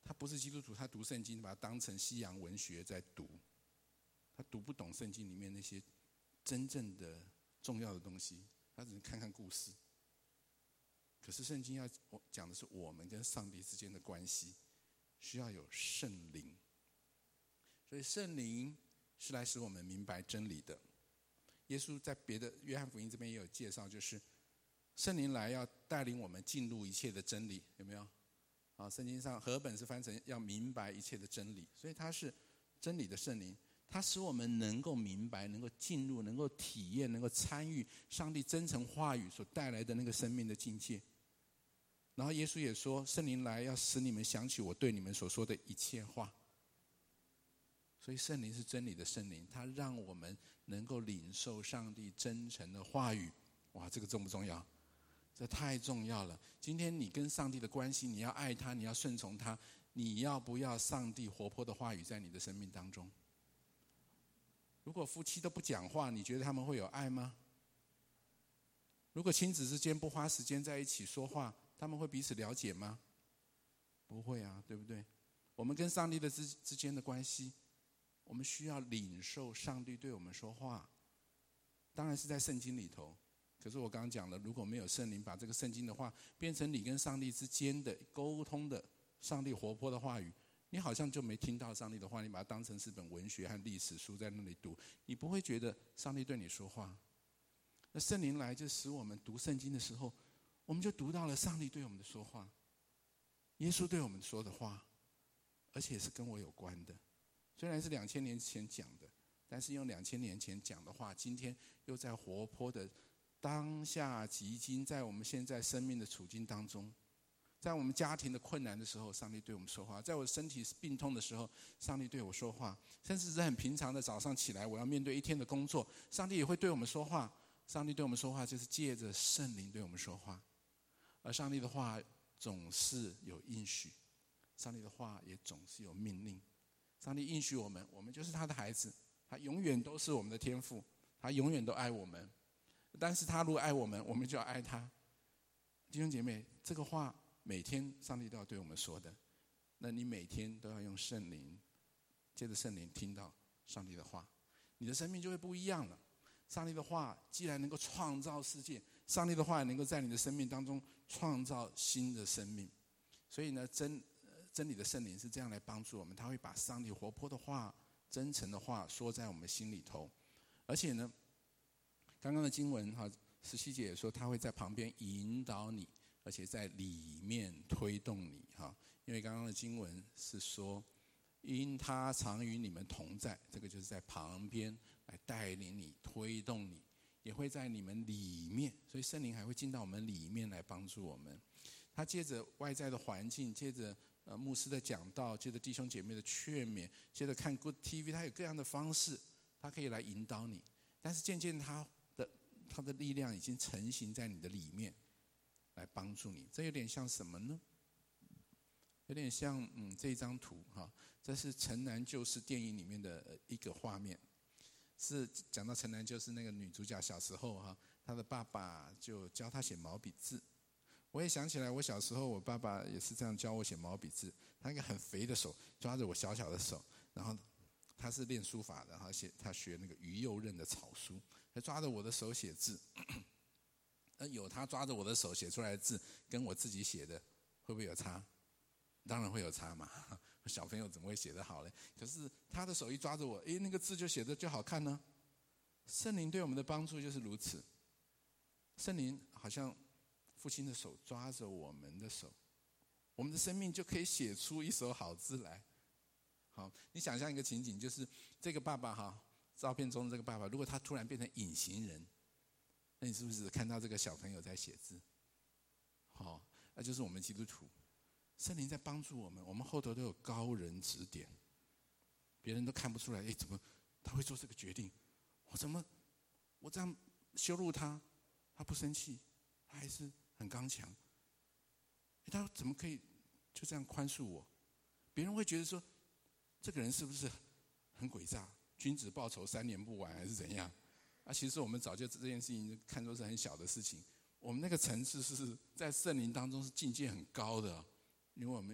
Speaker 1: 他不是基督徒，他读圣经把它当成西洋文学在读，他读不懂圣经里面那些真正的重要的东西，他只能看看故事。可是圣经要讲的是我们跟上帝之间的关系，需要有圣灵。所以圣灵是来使我们明白真理的。耶稣在别的约翰福音这边也有介绍，就是圣灵来要带领我们进入一切的真理，有没有？啊，圣经上和本是翻成要明白一切的真理，所以它是真理的圣灵，它使我们能够明白、能够进入、能够体验、能够参与上帝真诚话语所带来的那个生命的境界。然后耶稣也说，圣灵来要使你们想起我对你们所说的一切话。所以圣灵是真理的圣灵，它让我们能够领受上帝真诚的话语。哇，这个重不重要？这太重要了。今天你跟上帝的关系，你要爱他，你要顺从他，你要不要上帝活泼的话语在你的生命当中？如果夫妻都不讲话，你觉得他们会有爱吗？如果亲子之间不花时间在一起说话，他们会彼此了解吗？不会啊，对不对？我们跟上帝的 之, 之间的关系，我们需要领受上帝对我们说话，当然是在圣经里头。可是我刚刚讲了，如果没有圣灵把这个圣经的话变成你跟上帝之间的沟通的上帝活泼的话语，你好像就没听到上帝的话，你把它当成是本文学和历史书在那里读，你不会觉得上帝对你说话。那圣灵来就使我们读圣经的时候，我们就读到了上帝对我们的说话，耶稣对我们说的话，而且是跟我有关的。虽然是两千年前讲的，但是用两千年前讲的话，今天又在活泼的当下即今，在我们现在生命的处境当中，在我们家庭的困难的时候，上帝对我们说话；在我身体病痛的时候，上帝对我说话；甚至是很平常的早上起来，我要面对一天的工作，上帝也会对我们说话。上帝对我们说话，就是借着圣灵对我们说话。而上帝的话总是有应许，上帝的话也总是有命令。上帝应许我们，我们就是他的孩子，他永远都是我们的天父，他永远都爱我们。但是他如果爱我们，我们就要爱他。弟兄姐妹，这个话每天上帝都要对我们说的，那你每天都要用圣灵，借着圣灵听到上帝的话，你的生命就会不一样了。上帝的话既然能够创造世界，上帝的话也能够在你的生命当中创造新的生命。所以呢，真真理的圣灵是这样来帮助我们，他会把上帝活泼的话、真诚的话说在我们心里头。而且呢，刚刚的经文哈，十七节也说他会在旁边引导你，而且在里面推动你哈。因为刚刚的经文是说，因他常与你们同在，这个就是在旁边来带领你、推动你，也会在你们里面，所以圣灵还会进到我们里面来帮助我们。他借着外在的环境，借着呃牧师的讲道，借着弟兄姐妹的劝勉，借着看 Good T V， 他有各样的方式，他可以来引导你。但是渐渐他的他的力量已经成型在你的里面，来帮助你。这有点像什么呢？有点像嗯这一张图哈，这是《城南旧事》电影里面的一个画面。是讲到城南旧事那个女主角小时候哈，她的爸爸就教她写毛笔字。我也想起来，我小时候我爸爸也是这样教我写毛笔字。他一个很肥的手抓着我小小的手，然后他是练书法的，然后写他学那个于右任的草书，他抓着我的手写字。那有他抓着我的手写出来的字，跟我自己写的会不会有差？当然会有差嘛，小朋友怎么会写得好呢？可是他的手一抓着我，诶，那个字就写得就好看呢。圣灵对我们的帮助就是如此。圣灵好像父亲的手抓着我们的手，我们的生命就可以写出一手好字来。好，你想象一个情景，就是这个爸爸哈，照片中的这个爸爸，如果他突然变成隐形人，那你是不是看到这个小朋友在写字？好，那就是我们基督徒。圣灵在帮助我们，我们后头都有高人指点，别人都看不出来，哎，怎么他会做这个决定？我怎么我这样羞辱他，他不生气，他还是很刚强。他怎么可以就这样宽恕我？别人会觉得说，这个人是不是很诡诈？君子报仇，三年不晚，还是怎样？啊，其实我们早就这件事情看作是很小的事情。我们那个层次是在圣灵当中是境界很高的，因为我们有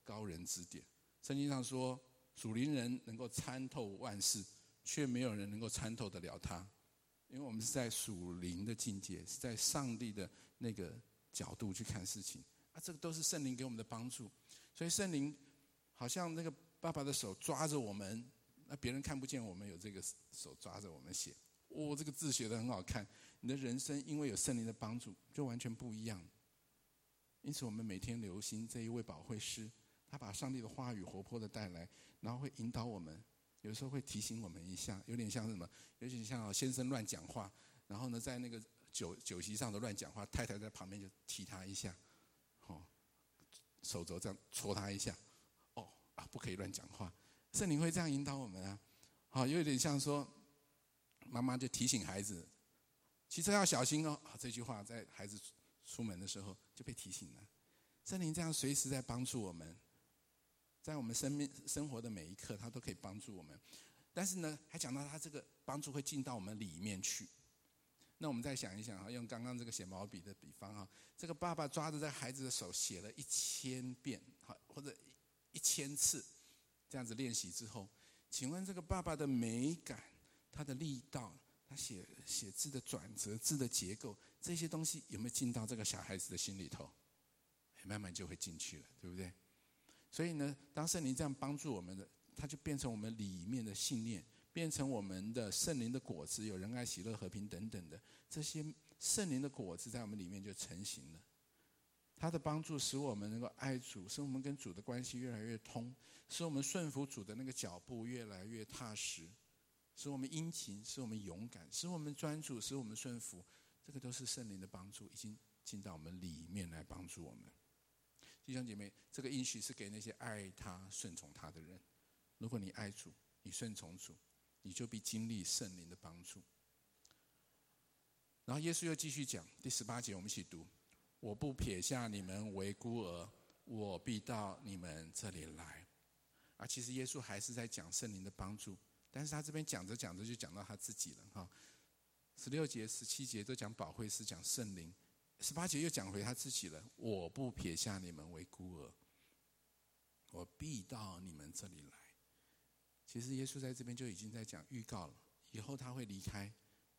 Speaker 1: 高人指点。圣经上说，属灵人能够参透万事，却没有人能够参透得了他，因为我们是在属灵的境界，是在上帝的那个角度去看事情啊，这个都是圣灵给我们的帮助。所以圣灵好像那个爸爸的手抓着我们，那别人看不见我们有这个手抓着我们写，哦，这个字写得很好看。你的人生因为有圣灵的帮助，就完全不一样。因此我们每天留心这一位保惠师，他把上帝的话语活泼的带来，然后会引导我们，有时候会提醒我们一下，有点像什么？有点像先生乱讲话，然后呢，在那个酒酒席上的乱讲话，太太在旁边就踢他一下，哦，手肘这样戳他一下，哦啊，不可以乱讲话。圣灵会这样引导我们啊，好，有点像说，妈妈就提醒孩子，骑车要小心哦。这句话在孩子出门的时候就被提醒了。圣灵这样随时在帮助我们，在我们生命生活的每一刻，他都可以帮助我们。但是呢，还讲到他这个帮助会进到我们里面去。那我们再想一想，用刚刚这个写毛笔的比方啊，这个爸爸抓着这孩子的手写了一千遍，或者一千次，这样子练习之后，请问这个爸爸的美感、他的力道、他写写字的转折、字的结构，这些东西有没有进到这个小孩子的心里头？慢慢就会进去了，对不对？所以呢，当圣灵这样帮助我们的，它就变成我们里面的信念，变成我们的圣灵的果子，有仁爱、喜乐、和平等等的这些圣灵的果子，在我们里面就成型了。它的帮助使我们能够爱主，使我们跟主的关系越来越通，使我们顺服主的那个脚步越来越踏实，使我们殷勤，使我们勇敢，使我们专注，使我们顺服。这个都是圣灵的帮助，已经进到我们里面来帮助我们。弟兄姐妹，这个应许是给那些爱他、顺从他的人。如果你爱主，你顺从主，你就必经历圣灵的帮助。然后耶稣又继续讲，第十八节我们一起读：我不撇下你们为孤儿，我必到你们这里来。啊，其实耶稣还是在讲圣灵的帮助，但是他这边讲着讲着就讲到他自己了哈。十六节、十七节都讲保惠师，讲圣灵。十八节又讲回他自己了，我不撇下你们为孤儿，我必到你们这里来。其实耶稣在这边就已经在讲预告了，以后他会离开，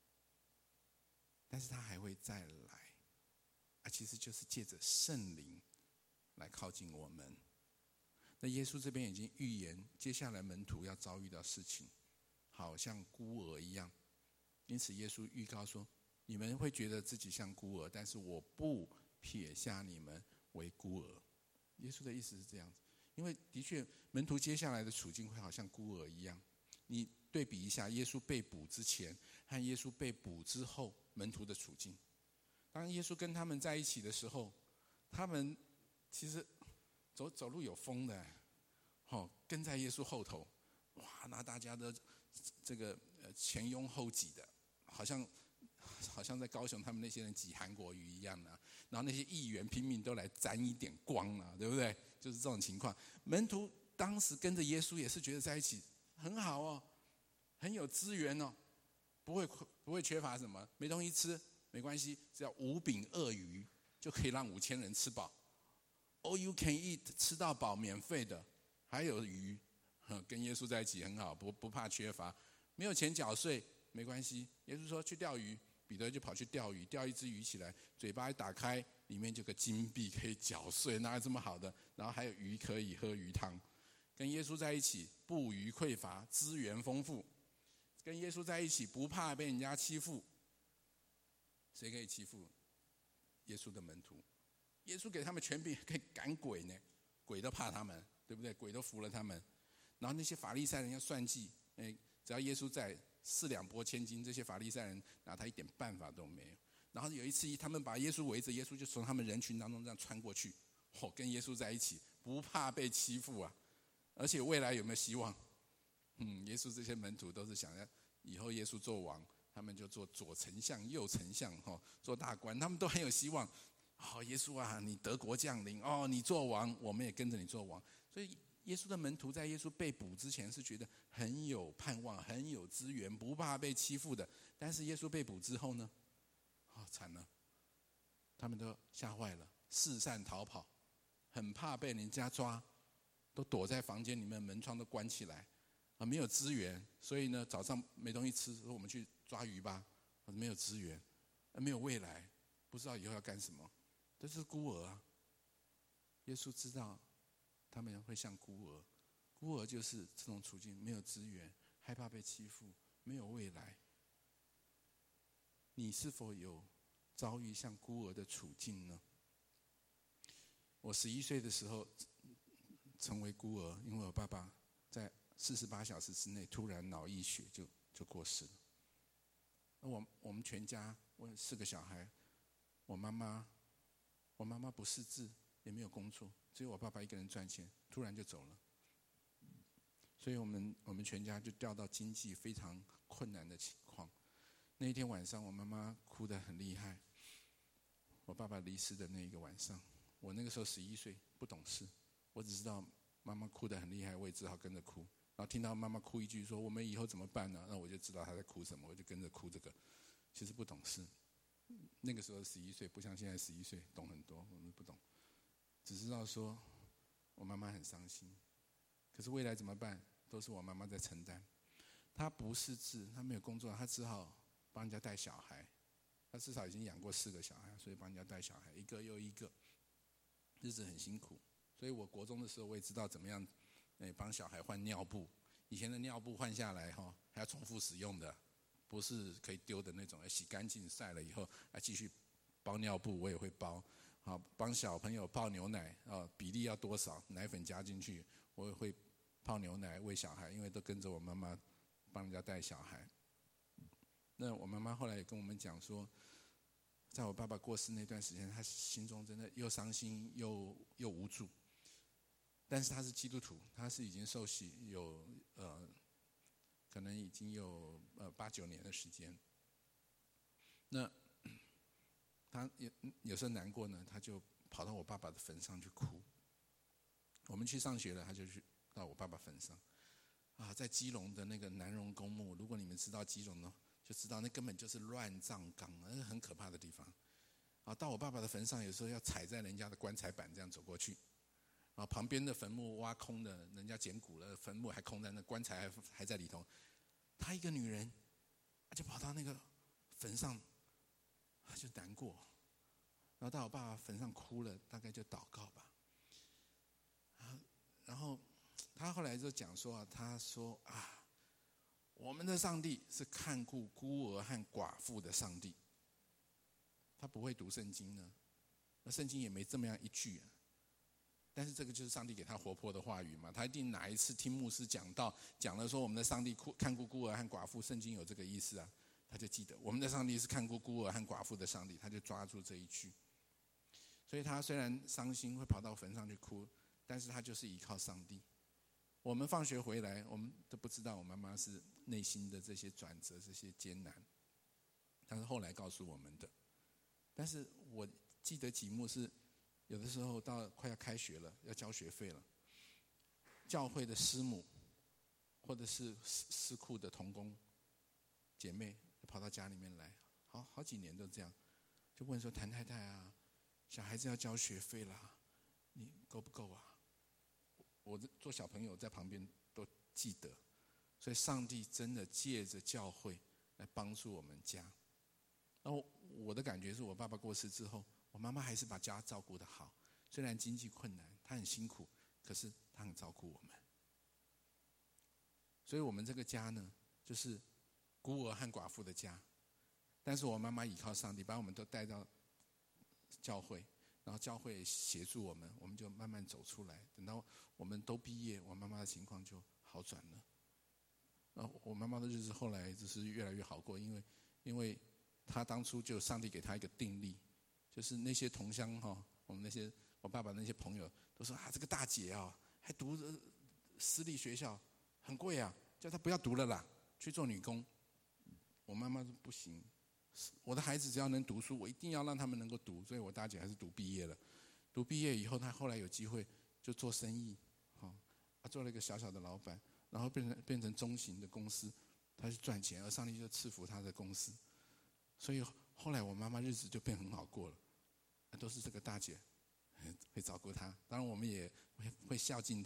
Speaker 1: 但是他还会再来啊，其实就是借着圣灵来靠近我们。那耶稣这边已经预言接下来门徒要遭遇到事情，好像孤儿一样，因此耶稣预告说，你们会觉得自己像孤儿，但是我不撇下你们为孤儿。耶稣的意思是这样子，因为的确门徒接下来的处境会好像孤儿一样。你对比一下耶稣被捕之前和耶稣被捕之后门徒的处境。当耶稣跟他们在一起的时候，他们其实走走路有风的，哦，跟在耶稣后头，哇，那大家都这个前拥后挤的，好像好像在高雄他们那些人挤韩国瑜一样啊，然后那些议员拼命都来沾一点光啊，对不对？就是这种情况。门徒当时跟着耶稣也是觉得在一起很好哦，很有资源哦，不会不会缺乏什么，没东西吃没关系，只要五饼二鱼就可以让五千人吃饱 ，all you can eat 吃到饱免费的，还有鱼，跟耶稣在一起很好，不不怕缺乏，没有钱缴税没关系。耶稣说去钓鱼，彼得就跑去钓鱼，钓一只鱼起来，嘴巴一打开，里面就有个金币可以缴税，哪有这么好的？然后还有鱼可以喝鱼汤。跟耶稣在一起，不虞匮乏，资源丰富。跟耶稣在一起，不怕被人家欺负。谁可以欺负耶稣的门徒？耶稣给他们权柄，可以赶鬼呢，鬼都怕他们，对不对？鬼都服了他们。然后那些法利赛人要算计，哎，只要耶稣在，四两拨千斤，这些法利赛人拿他一点办法都没有。然后有一次，他们把耶稣围着，耶稣就从他们人群当中这样穿过去，哦，跟耶稣在一起，不怕被欺负啊！而且未来有没有希望？嗯，耶稣这些门徒都是想要以后耶稣做王，他们就做左丞相、右丞相，哦，做大官，他们都很有希望。哦，耶稣啊，你得国降临，哦，你做王，我们也跟着你做王。所以耶稣的门徒在耶稣被捕之前是觉得很有盼望、很有资源，不怕被欺负的。但是耶稣被捕之后呢？哦，惨了，他们都吓坏了，四散逃跑，很怕被人家抓， 都躲在房间里面，门窗都关起来，啊，没有资源，所以呢，早上没东西吃，说我们去抓鱼吧，没有资源，没有未来，不知道以后要干什么，这是孤儿啊。耶稣知道他们会像孤儿，孤儿就是这种处境，没有资源，害怕被欺负，没有未来。你是否有遭遇像孤儿的处境呢？我十一岁的时候成为孤儿，因为我爸爸在四十八小时之内突然脑溢血就就过世了。我我们全家，我四个小孩，我妈妈，我妈妈不识字，也没有工作，只有我爸爸一个人赚钱，突然就走了。所以我们我们全家就掉到经济非常困难的情况。那一天晚上，我妈妈哭得很厉害。我爸爸离世的那一个晚上，我那个时候十一岁，不懂事，我只知道妈妈哭得很厉害，我也只好跟着哭。然后听到妈妈哭一句说：“我们以后怎么办呢？”那我就知道她在哭什么，我就跟着哭这个。其实不懂事，那个时候十一岁，不像现在十一岁懂很多，我们不懂，只知道说我妈妈很伤心。可是未来怎么办，都是我妈妈在承担。她不识字，她没有工作，她只好帮人家带小孩。她至少已经养过四个小孩，所以帮人家带小孩，一个又一个，日子很辛苦。所以我国中的时候，我也知道怎么样，哎，帮小孩换尿布。以前的尿布换下来哈，还要重复使用的，不是可以丢的那种，要洗干净晒了以后，还继续包尿布，我也会包。好，帮小朋友泡牛奶啊，比例要多少，奶粉加进去，我也会泡牛奶喂小孩，因为都跟着我妈妈帮人家带小孩。那我妈妈后来也跟我们讲说，在我爸爸过世那段时间，她心中真的又伤心又又无助。但是她是基督徒，她是已经受洗有呃，可能已经有呃八九年的时间。那她有有时候难过呢，她就跑到我爸爸的坟上去哭。我们去上学了，她就去到我爸爸坟上。啊，在基隆的那个南荣公墓，如果你们知道基隆呢，就知道那根本就是乱葬岗，那是很可怕的地方。啊，到我爸爸的坟上，有时候要踩在人家的棺材板这样走过去。啊，旁边的坟墓挖空的，人家捡骨了，坟墓还空在那，棺材还还在里头。她一个女人，就跑到那个坟上，就难过，然后到我爸爸坟上哭了，大概就祷告吧。然后他后来就讲说啊，他说啊，我们的上帝是看顾孤儿和寡妇的上帝。他不会读圣经呢，那圣经也没这么样一句啊。但是这个就是上帝给他活泼的话语嘛，他一定哪一次听牧师讲到，讲了说我们的上帝看顾孤儿和寡妇，圣经有这个意思啊，他就记得我们的上帝是看顾孤儿和寡妇的上帝，他就抓住这一句。所以他虽然伤心会跑到坟上去哭，但是他就是依靠上帝。我们放学回来，我们都不知道我妈妈是内心的这些转折、这些艰难，他是后来告诉我们的。但是我记得几幕是，有的时候到快要开学了，要交学费了，教会的师母或者是师库的同工姐妹跑到家里面来，好好几年都这样，就问说：“谭太太啊，小孩子要交学费啦，你够不够啊？”我做小朋友在旁边都记得，所以上帝真的借着教会来帮助我们家。然后我的感觉是我爸爸过世之后，我妈妈还是把家照顾得好，虽然经济困难，她很辛苦，可是她很照顾我们。所以我们这个家呢，就是孤儿和寡妇的家。但是我妈妈依靠上帝，把我们都带到教会，然后教会协助我们，我们就慢慢走出来。等到我们都毕业，我妈妈的情况就好转了。然后我妈妈的日子后来就是越来越好过，因为因为她当初就上帝给她一个定力，就是那些同乡哈，我们那些我爸爸那些朋友都说啊，这个大姐啊，还读私立学校，很贵啊，叫她不要读了啦，去做女工。我妈妈说不行，我的孩子只要能读书，我一定要让他们能够读，所以我大姐还是读毕业了。读毕业以后，她后来有机会就做生意，好，她做了一个小小的老板，然后变成变成中型的公司，她去赚钱，而上帝就赐福她的公司。所以后来我妈妈日子就变很好过了，都是这个大姐会照顾她。当然我们也会孝敬她，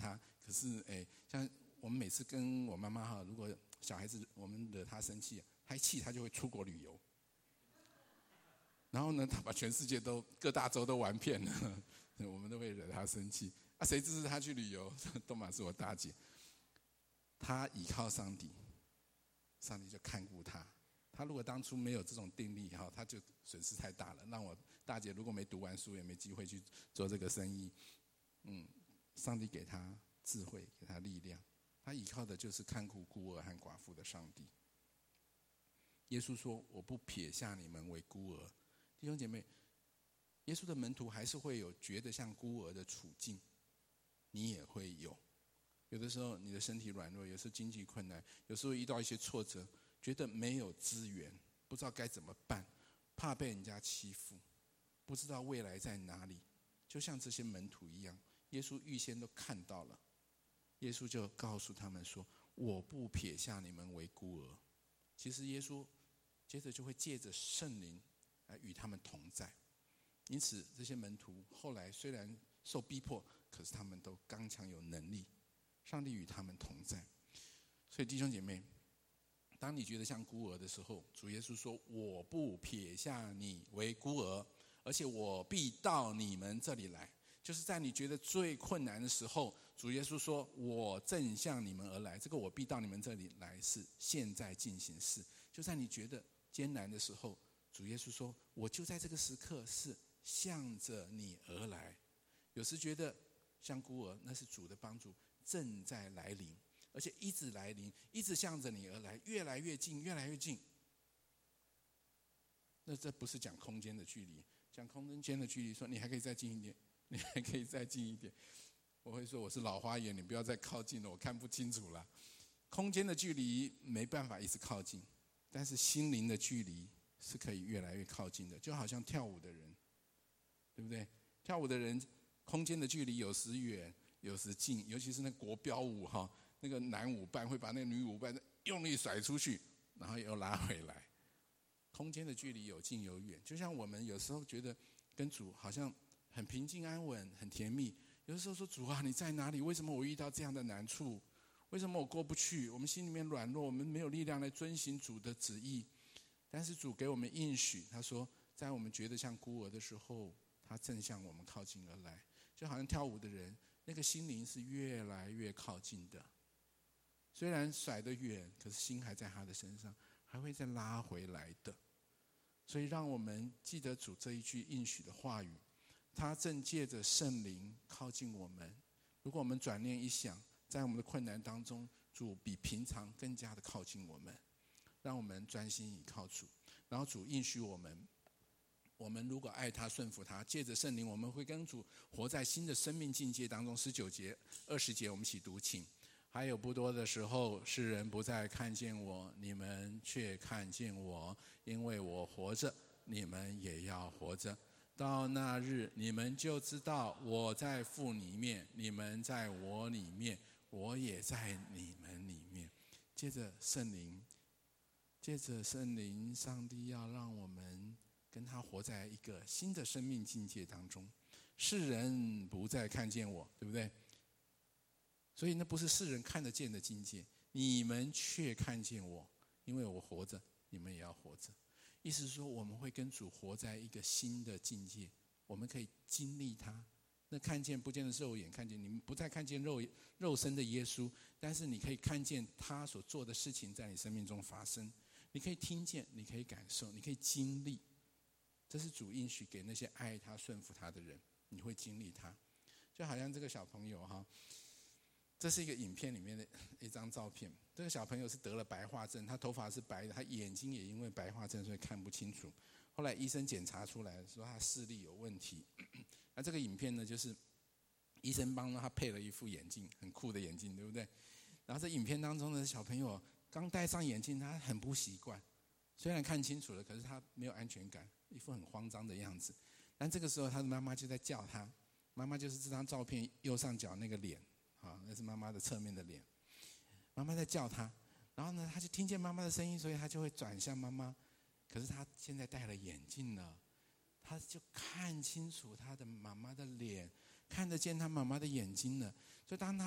Speaker 1: 可是哎，像我们每次跟我妈妈哈，如果小孩子我们惹她生气，她一气她就会出国旅游。然后呢，她把全世界都各大洲都玩遍了，我们都会惹她生气。啊，谁支持她去旅游？都嘛是我大姐。她倚靠上帝，上帝就看顾她。她如果当初没有这种定力哈，她就损失太大了。让我大姐如果没读完书，也没机会去做这个生意。嗯，上帝给她智慧，给她力量。她倚靠的就是看顾孤儿和寡妇的上帝。耶稣说：“我不撇下你们为孤儿。”弟兄姐妹，耶稣的门徒还是会有觉得像孤儿的处境，你也会有。有的时候你的身体软弱，有时候经济困难，有时候遇到一些挫折，觉得没有资源，不知道该怎么办，怕被人家欺负，不知道未来在哪里。就像这些门徒一样，耶稣预先都看到了，耶稣就告诉他们说：“我不撇下你们为孤儿。”其实耶稣接着就会借着圣灵来与他们同在。因此这些门徒后来虽然受逼迫，可是他们都刚强有能力，上帝与他们同在。所以弟兄姐妹，当你觉得像孤儿的时候，主耶稣说：“我不撇下你为孤儿，而且我必到你们这里来。”就是在你觉得最困难的时候，主耶稣说：“我正向你们而来。”这个“我必到你们这里来”是现在进行式。就在你觉得艰难的时候，主耶稣说：“我就在这个时刻是向着你而来。”有时觉得像孤儿，那是主的帮助正在来临，而且一直来临，一直向着你而来，越来越近，越来越近。那这不是讲空间的距离，讲空间的距离，说你还可以再近一点，你还可以再近一点。我会说我是老花眼，你不要再靠近了，我看不清楚了。空间的距离没办法一直靠近，但是心灵的距离是可以越来越靠近的。就好像跳舞的人，对不对？跳舞的人空间的距离有时远有时近，尤其是那国标舞哈，那个男舞伴会把那个女舞伴用力甩出去，然后又拉回来。空间的距离有近有远，就像我们有时候觉得跟主好像很平静安稳，很甜蜜。有的时候说：“主啊，你在哪里？为什么我遇到这样的难处？为什么我过不去？”我们心里面软弱，我们没有力量来遵行主的旨意。但是主给我们应许，他说，在我们觉得像孤儿的时候，他正向我们靠近而来。就好像跳舞的人，那个心灵是越来越靠近的。虽然甩得远，可是心还在他的身上，还会再拉回来的。所以让我们记得主这一句应许的话语，他正借着圣灵靠近我们。如果我们转念一想，在我们的困难当中，主比平常更加的靠近我们，让我们专心倚靠主。然后主应许我们，我们如果爱他顺服他，借着圣灵，我们会跟主活在新的生命境界当中。十九节二十节我们一起读，请。还有不多的时候，世人不再看见我，你们却看见我，因为我活着，你们也要活着。到那日，你们就知道我在父里面，你们在我里面，我也在你们里面。接着圣灵，借着圣灵，上帝要让我们跟他活在一个新的生命境界当中。世人不再看见我，对不对？所以那不是世人看得见的境界，你们却看见我，因为我活着，你们也要活着。意思是说，我们会跟主活在一个新的境界，我们可以经历他。那看见不见得是肉眼看见，你们不再看见肉肉身的耶稣，但是你可以看见他所做的事情在你生命中发生，你可以听见，你可以感受，你可以经历。这是主应许给那些爱他顺服他的人，你会经历他。就好像这个小朋友哈，这是一个影片里面的一张照片。这个小朋友是得了白化症，他头发是白的，他眼睛也因为白化症所以看不清楚。后来医生检查出来说他视力有问题。那这个影片呢，就是医生帮他配了一副眼镜，很酷的眼镜，对不对？然后这影片当中的小朋友刚戴上眼镜，他很不习惯，虽然看清楚了，可是他没有安全感，一副很慌张的样子。但这个时候他的妈妈就在叫他，妈妈就是这张照片右上角那个脸，啊，那是妈妈的侧面的脸。妈妈在叫他，然后呢，他就听见妈妈的声音，所以他就会转向妈妈。可是他现在戴了眼镜了，他就看清楚他的妈妈的脸，看得见他妈妈的眼睛了。所以当他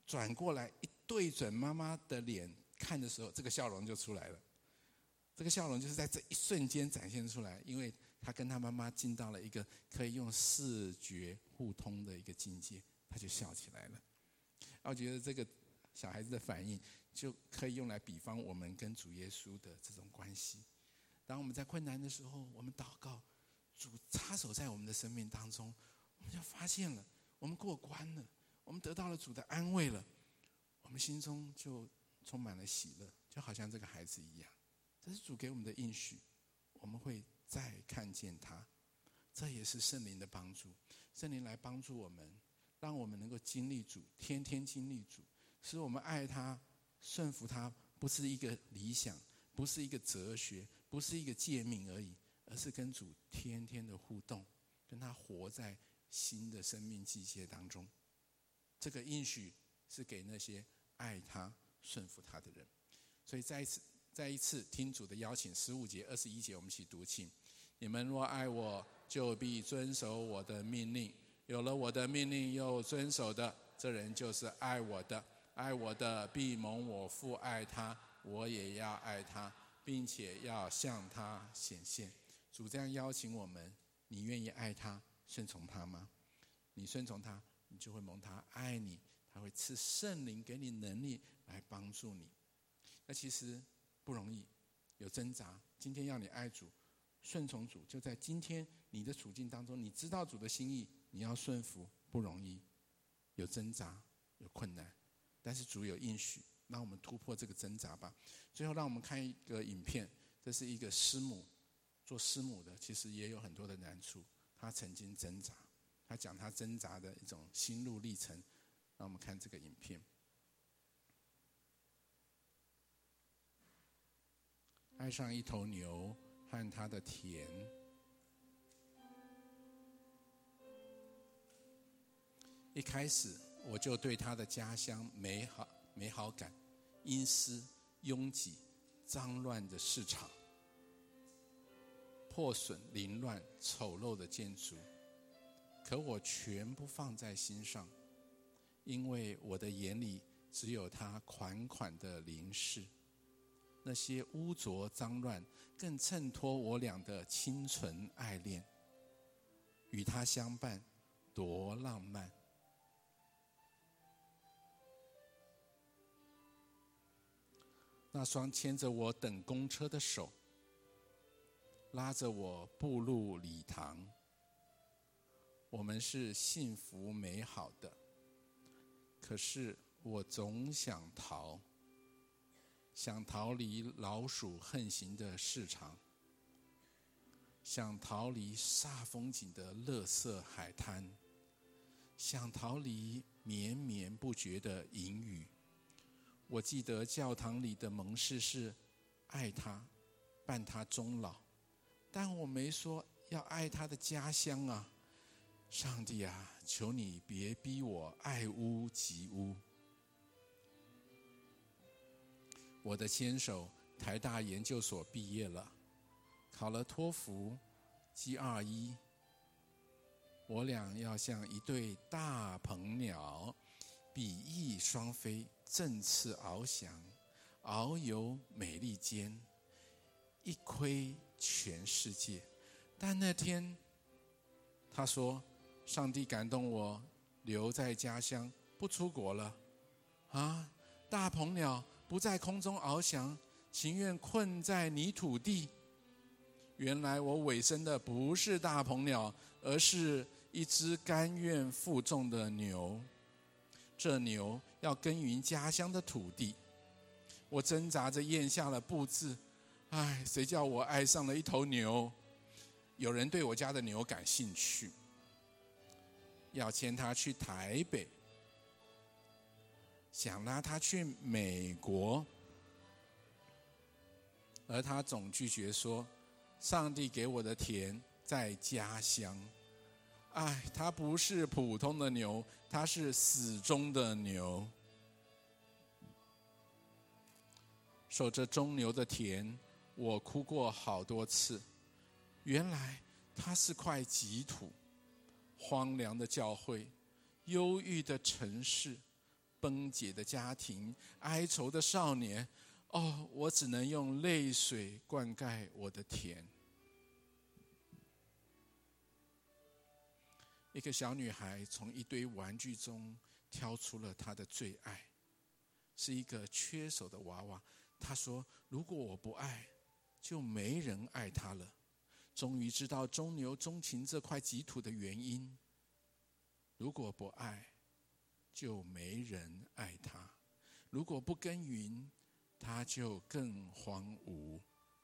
Speaker 1: 转过来一对准妈妈的脸看的时候，这个笑容就出来了。这个笑容就是在这一瞬间展现出来，因为他跟他妈妈进到了一个可以用视觉互通的一个境界，他就笑起来了。我觉得这个小孩子的反应就可以用来比方我们跟主耶稣的这种关系。当我们在困难的时候，我们祷告，主插手在我们的生命当中，我们就发现了，我们过关了，我们得到了主的安慰了，我们心中就充满了喜乐，就好像这个孩子一样。这是主给我们的应许，我们会再看见他。这也是圣灵的帮助，圣灵来帮助我们，让我们能够经历主，天天经历主，使我们爱他、顺服他，不是一个理想，不是一个哲学，不是一个诫命而已，而是跟主天天的互动，跟他活在新的生命季节当中。这个应许是给那些爱他、顺服他的人。所以再一次再一次听主的邀请，十五节、二十一节，我们一起读经。你们若爱我，就必遵守我的命令。有了我的命令又遵守的，这人就是爱我的。爱我的，必蒙我父爱他，我也要爱他，并且要向他显现。主这样邀请我们，你愿意爱他、顺从他吗？你顺从他，你就会蒙他爱你，他会赐圣灵给你能力来帮助你。那其实不容易，有挣扎。今天要你爱主、顺从主，就在今天你的处境当中，你知道主的心意，你要顺服不容易，有挣扎，有困难，但是主有应许，让我们突破这个挣扎吧。最后让我们看一个影片，这是一个师母，做师母的其实也有很多的难处，她曾经挣扎，她讲她挣扎的一种心路历程。让我们看这个影片。爱上一头牛和它的田。一开始我就对他的家乡没好没好感，阴湿、拥挤、脏乱的市场，破损、凌乱、丑陋的建筑，可我全不放在心上，因为我的眼里只有他款款的灵视。那些污浊脏乱更衬托我俩的清纯爱恋，与他相伴多浪漫。那双牵着我等公车的手，拉着我步入礼堂，我们是幸福美好的，可是我总想逃，想逃离老鼠横行的市场，想逃离煞风景的垃圾海滩，想逃离绵绵不绝的淫语。我记得教堂里的盟誓是爱他，伴他终老，但我没说要爱他的家乡啊！上帝啊，求你别逼我爱屋及乌。我的牵手台大研究所毕业了，考了托福 G 二一，我俩要像一对大鹏鸟，比翼双飞，振翅翱翔，遨游美利坚，一窥全世界。但那天他说，上帝感动我留在家乡，不出国了。啊，大鹏鸟不在空中翱翔，情愿困在泥土地。原来我委身的不是大鹏鸟，而是一只甘愿负重的牛。这牛要耕耘家乡的土地。我挣扎着咽下了不字，唉，谁叫我爱上了一头牛？有人对我家的牛感兴趣，要牵他去台北，想拉他去美国，而他总拒绝说，上帝给我的田在家乡。唉，他不是普通的牛，他是死忠的牛。守着中牛的田，我哭过好多次。原来它是块瘠土，荒凉的教会，忧郁的城市， 崩解的家庭，哀愁的少年，哦，我只能用泪水灌溉我的田。一个小女孩从一堆玩具中挑出了她的最爱，是一个缺手的娃娃。她说：如果我不爱，就没人爱她了。终于知道中牛钟情这块瘠土的原因。如果不爱，就没人爱她。如果不耕耘，她就更荒芜。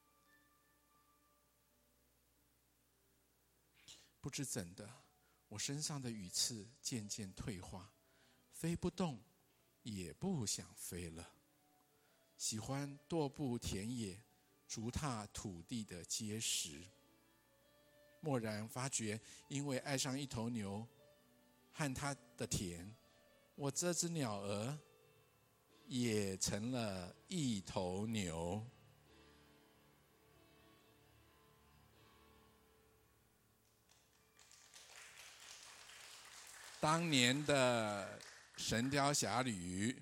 Speaker 1: 不知怎的，我身上的羽刺渐渐退化，飞不动，也不想飞了。喜欢踱步田野，逐踏土地的结实。蓦然发觉，因为爱上一头牛和它的田，我这只鸟儿也成了一头牛。当年的《神雕侠侣》，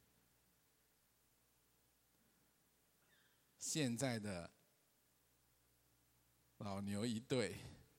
Speaker 1: 现在的老牛一对。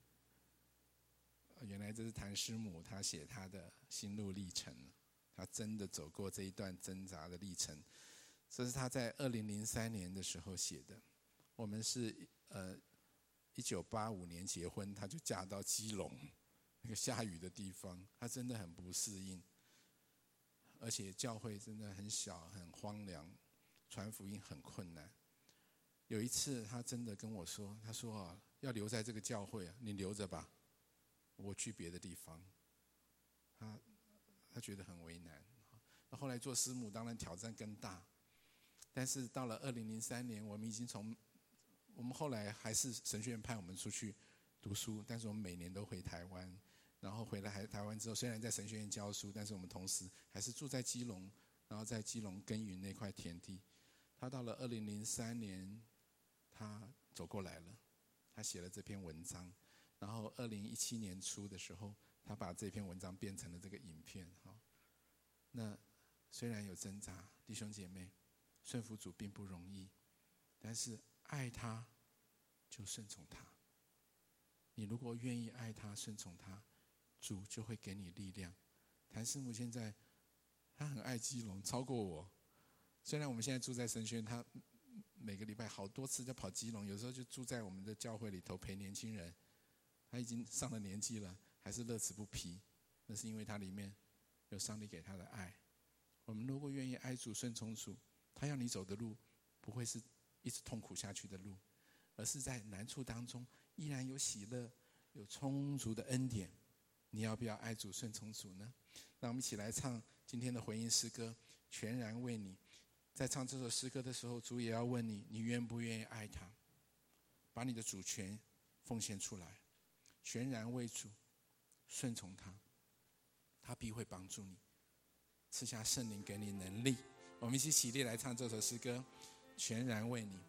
Speaker 1: 原来这是谭师母，她写她的心路历程，她真的走过这一段挣扎的历程。这是她在二零零三年的时候写的。我们是呃一九八五年结婚，她就嫁到基隆那个下雨的地方，她真的很不适应，而且教会真的很小很荒凉，传福音很困难。有一次她真的跟我说，她说啊，要留在这个教会啊，你留着吧，我去别的地方。他他觉得很为难。那后来做师母，当然挑战更大。但是到了二零零三年，我们已经从我们后来还是神学院派我们出去读书，但是我们每年都回台湾。然后回来台湾之后，虽然在神学院教书，但是我们同时还是住在基隆，然后在基隆耕耘那块田地。他到了二零零三年，他走过来了，他写了这篇文章。然后二零一七年初的时候，他把这篇文章变成了这个影片。那虽然有挣扎，弟兄姐妹，顺服主并不容易，但是爱他就顺从他。你如果愿意爱他顺从他，主就会给你力量。谭师母现在他很爱基隆，超过我。虽然我们现在住在神学院，他每个礼拜好多次就跑基隆，有时候就住在我们的教会里头陪年轻人。他已经上了年纪了，还是乐此不疲。那是因为他里面有上帝给他的爱。我们如果愿意爱主顺从主，他要你走的路不会是一直痛苦下去的路，而是在难处当中依然有喜乐，有充足的恩典。你要不要爱主顺从主呢？让我们一起来唱今天的回应诗歌，全然为你。在唱这首诗歌的时候，主也要问你，你愿不愿意爱他？把你的主权奉献出来，全然为主，顺从他，他必会帮助你，赐下圣灵给你能力。我们一起起立来唱这首诗歌，全然为你。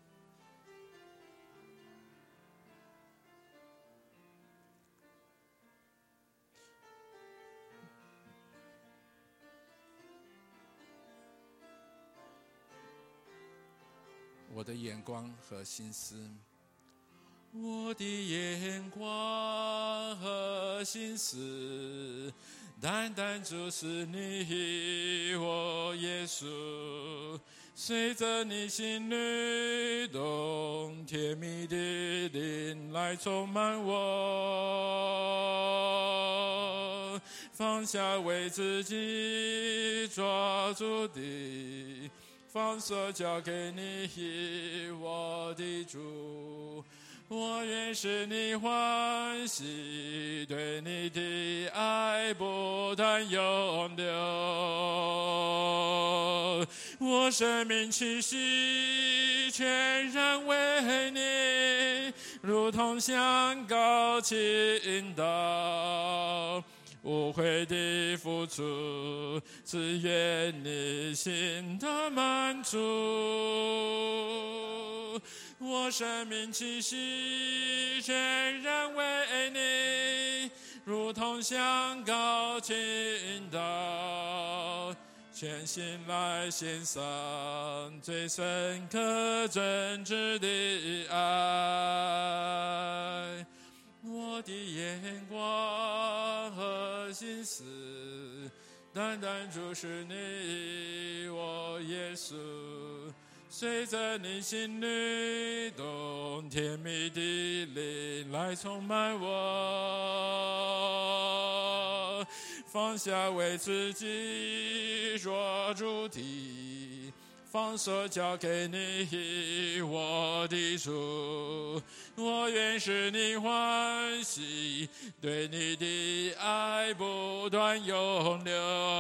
Speaker 1: 我的眼光和心思，我的眼光和心思，单单注视你，我耶稣。随着你心律动，甜蜜的灵来充满我，放下为自己抓住的，放手交给你，我的主。我愿使你欢喜，对你的爱不断永留。我生命气息全然为你，如同香膏倾倒。无悔的付出，只愿你心的满足。我生命气息全然为你，如同香膏倾倒。
Speaker 2: 全心来献上最深刻真挚的爱。我的眼光和心思单单注视你，我耶稣，随着你心律动，甜蜜的灵来充满我，放下为自己做主题，放手交给你，我的主，我愿使你欢喜，对你的爱不断涌流。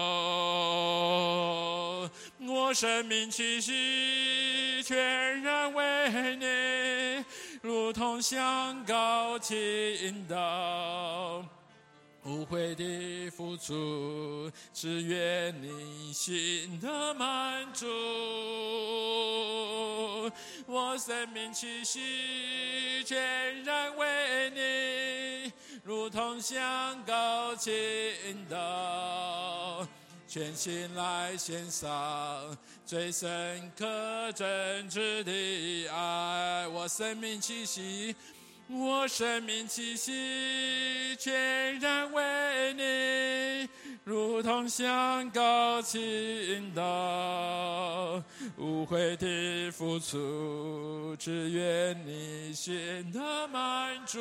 Speaker 2: 我生命气息全然为你，如同香膏倾倒，无悔的付出，只愿你心的满足。我生命气息全然为你，如同香膏倾倒，全心来献上最深刻真挚的爱。我生命气息，我生命气息全然为你，如同香膏倾倒，无悔的付出，只愿你心的满足。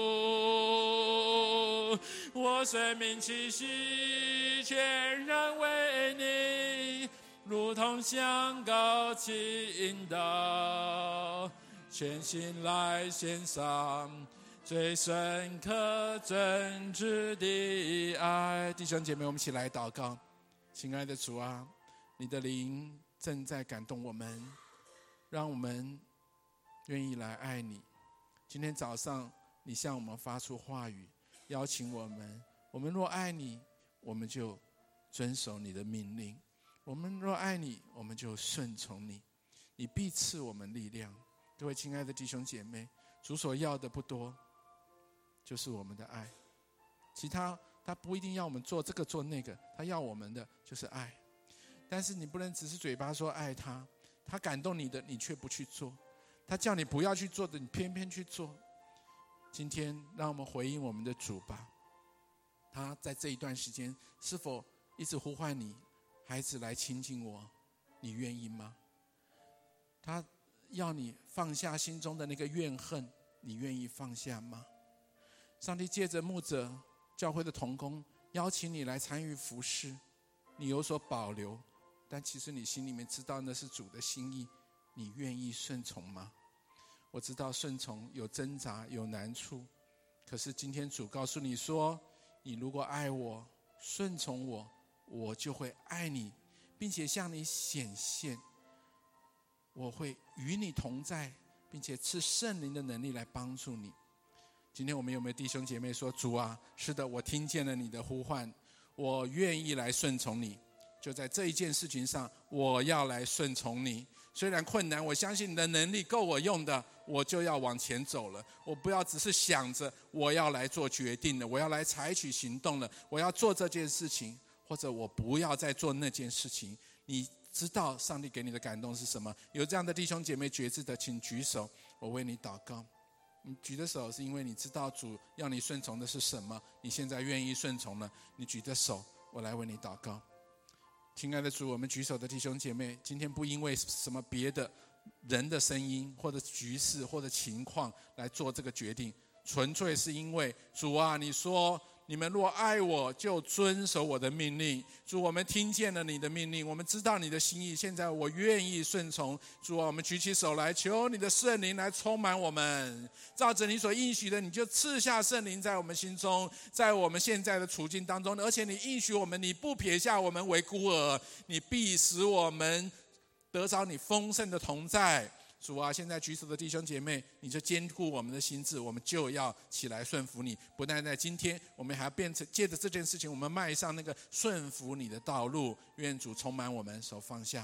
Speaker 2: 我生命气息全然为你，如同香膏倾倒，全心来献上最深刻真挚的爱。弟兄姐妹，我们一起来祷告。亲爱的主啊，你的灵正在感动我们，让我们愿意来爱你。今天早上你向我们发出话语，邀请我们，我们若爱你，我们就遵守你的命令，我们若爱你，我们就顺从你，你必赐我们力量。各位亲爱的弟兄姐妹，主所要的不多，就是我们的爱。其他他不一定要我们做这个做那个，他要我们的就是爱。但是你不能只是嘴巴说爱他，他感动你的你却不去做，他叫你不要去做的你偏偏去做。今天让我们回应我们的主吧，他在这一段时间是否一直呼唤你，孩子来亲近我，你愿意吗？他要你放下心中的那个怨恨，你愿意放下吗？上帝借着牧者教会的同工邀请你来参与服事，你有所保留，但其实你心里面知道那是主的心意，你愿意顺从吗？我知道顺从有挣扎有难处，可是今天主告诉你说，你如果爱我顺从我，我就会爱你，并且向你显现，我会与你同在，并且赐圣灵的能力来帮助你。今天我们有没有弟兄姐妹说，主啊，是的，我听见了你的呼唤，我愿意来顺从你，就在这一件事情上我要来顺从你，虽然困难，我相信你的能力够我用的，我就要往前走了。我不要只是想着我要来做决定了，我要来采取行动了，我要做这件事情，或者我不要再做那件事情。你知道上帝给你的感动是什么？有这样的弟兄姐妹觉知的，请举手，我为你祷告。你举的手是因为你知道主要你顺从的是什么，你现在愿意顺从了，你举的手，我来为你祷告。亲爱的主，我们举手的弟兄姐妹，今天不因为什么别的人的声音或者局势或者情况来做这个决定，纯粹是因为主啊，你说你们若爱我，就遵守我的命令。主，我们听见了你的命令，我们知道你的心意，现在我愿意顺从。主啊，我们举起手来，求你的圣灵来充满我们，照着你所应许的，你就赐下圣灵在我们心中，在我们现在的处境当中，而且你应许我们，你不撇下我们为孤儿，你必使我们得着你丰盛的同在。主啊，现在举手的弟兄姐妹，你就坚固我们的心智，我们就要起来顺服你。不但在今天，我们还要变成借着这件事情，我们迈上那个顺服你的道路。愿主充满我们，手放下。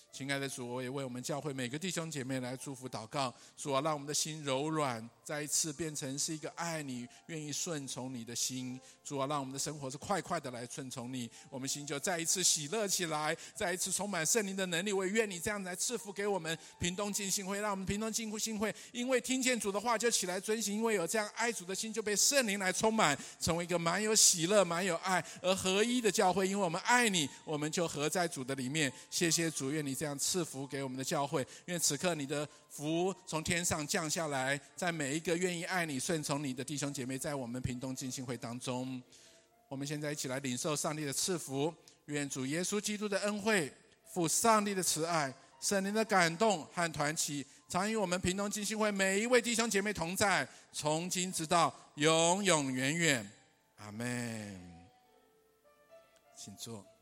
Speaker 1: 亲爱的主，我也为我们教会每个弟兄姐妹来祝福祷告。主啊，让我们的心柔软，再一次变成是一个爱你、愿意顺从你的心。主啊，让我们的生活是快快的来顺从你，我们心就再一次喜乐起来，再一次充满圣灵的能力。我也愿你这样来赐福给我们屏东浸信会，让我们屏东浸信会因为听见主的话就起来遵行，因为有这样爱主的心，就被圣灵来充满，成为一个满有喜乐、满有爱而合一的教会。因为我们爱你，我们就合在主的里面。谢谢主，愿你这样赐福给我们的教会，愿此刻你的福从天上降下来，在每一个愿意爱你、顺从你的弟兄姐妹，在我们屏东浸信会当中。我们现在一起来领受上帝的赐福，愿主耶稣基督的恩惠、父上帝的慈爱、圣灵的感动和团契，常与我们屏东浸信会每一位弟兄姐妹同在，从今直到永永远远。阿们。请坐。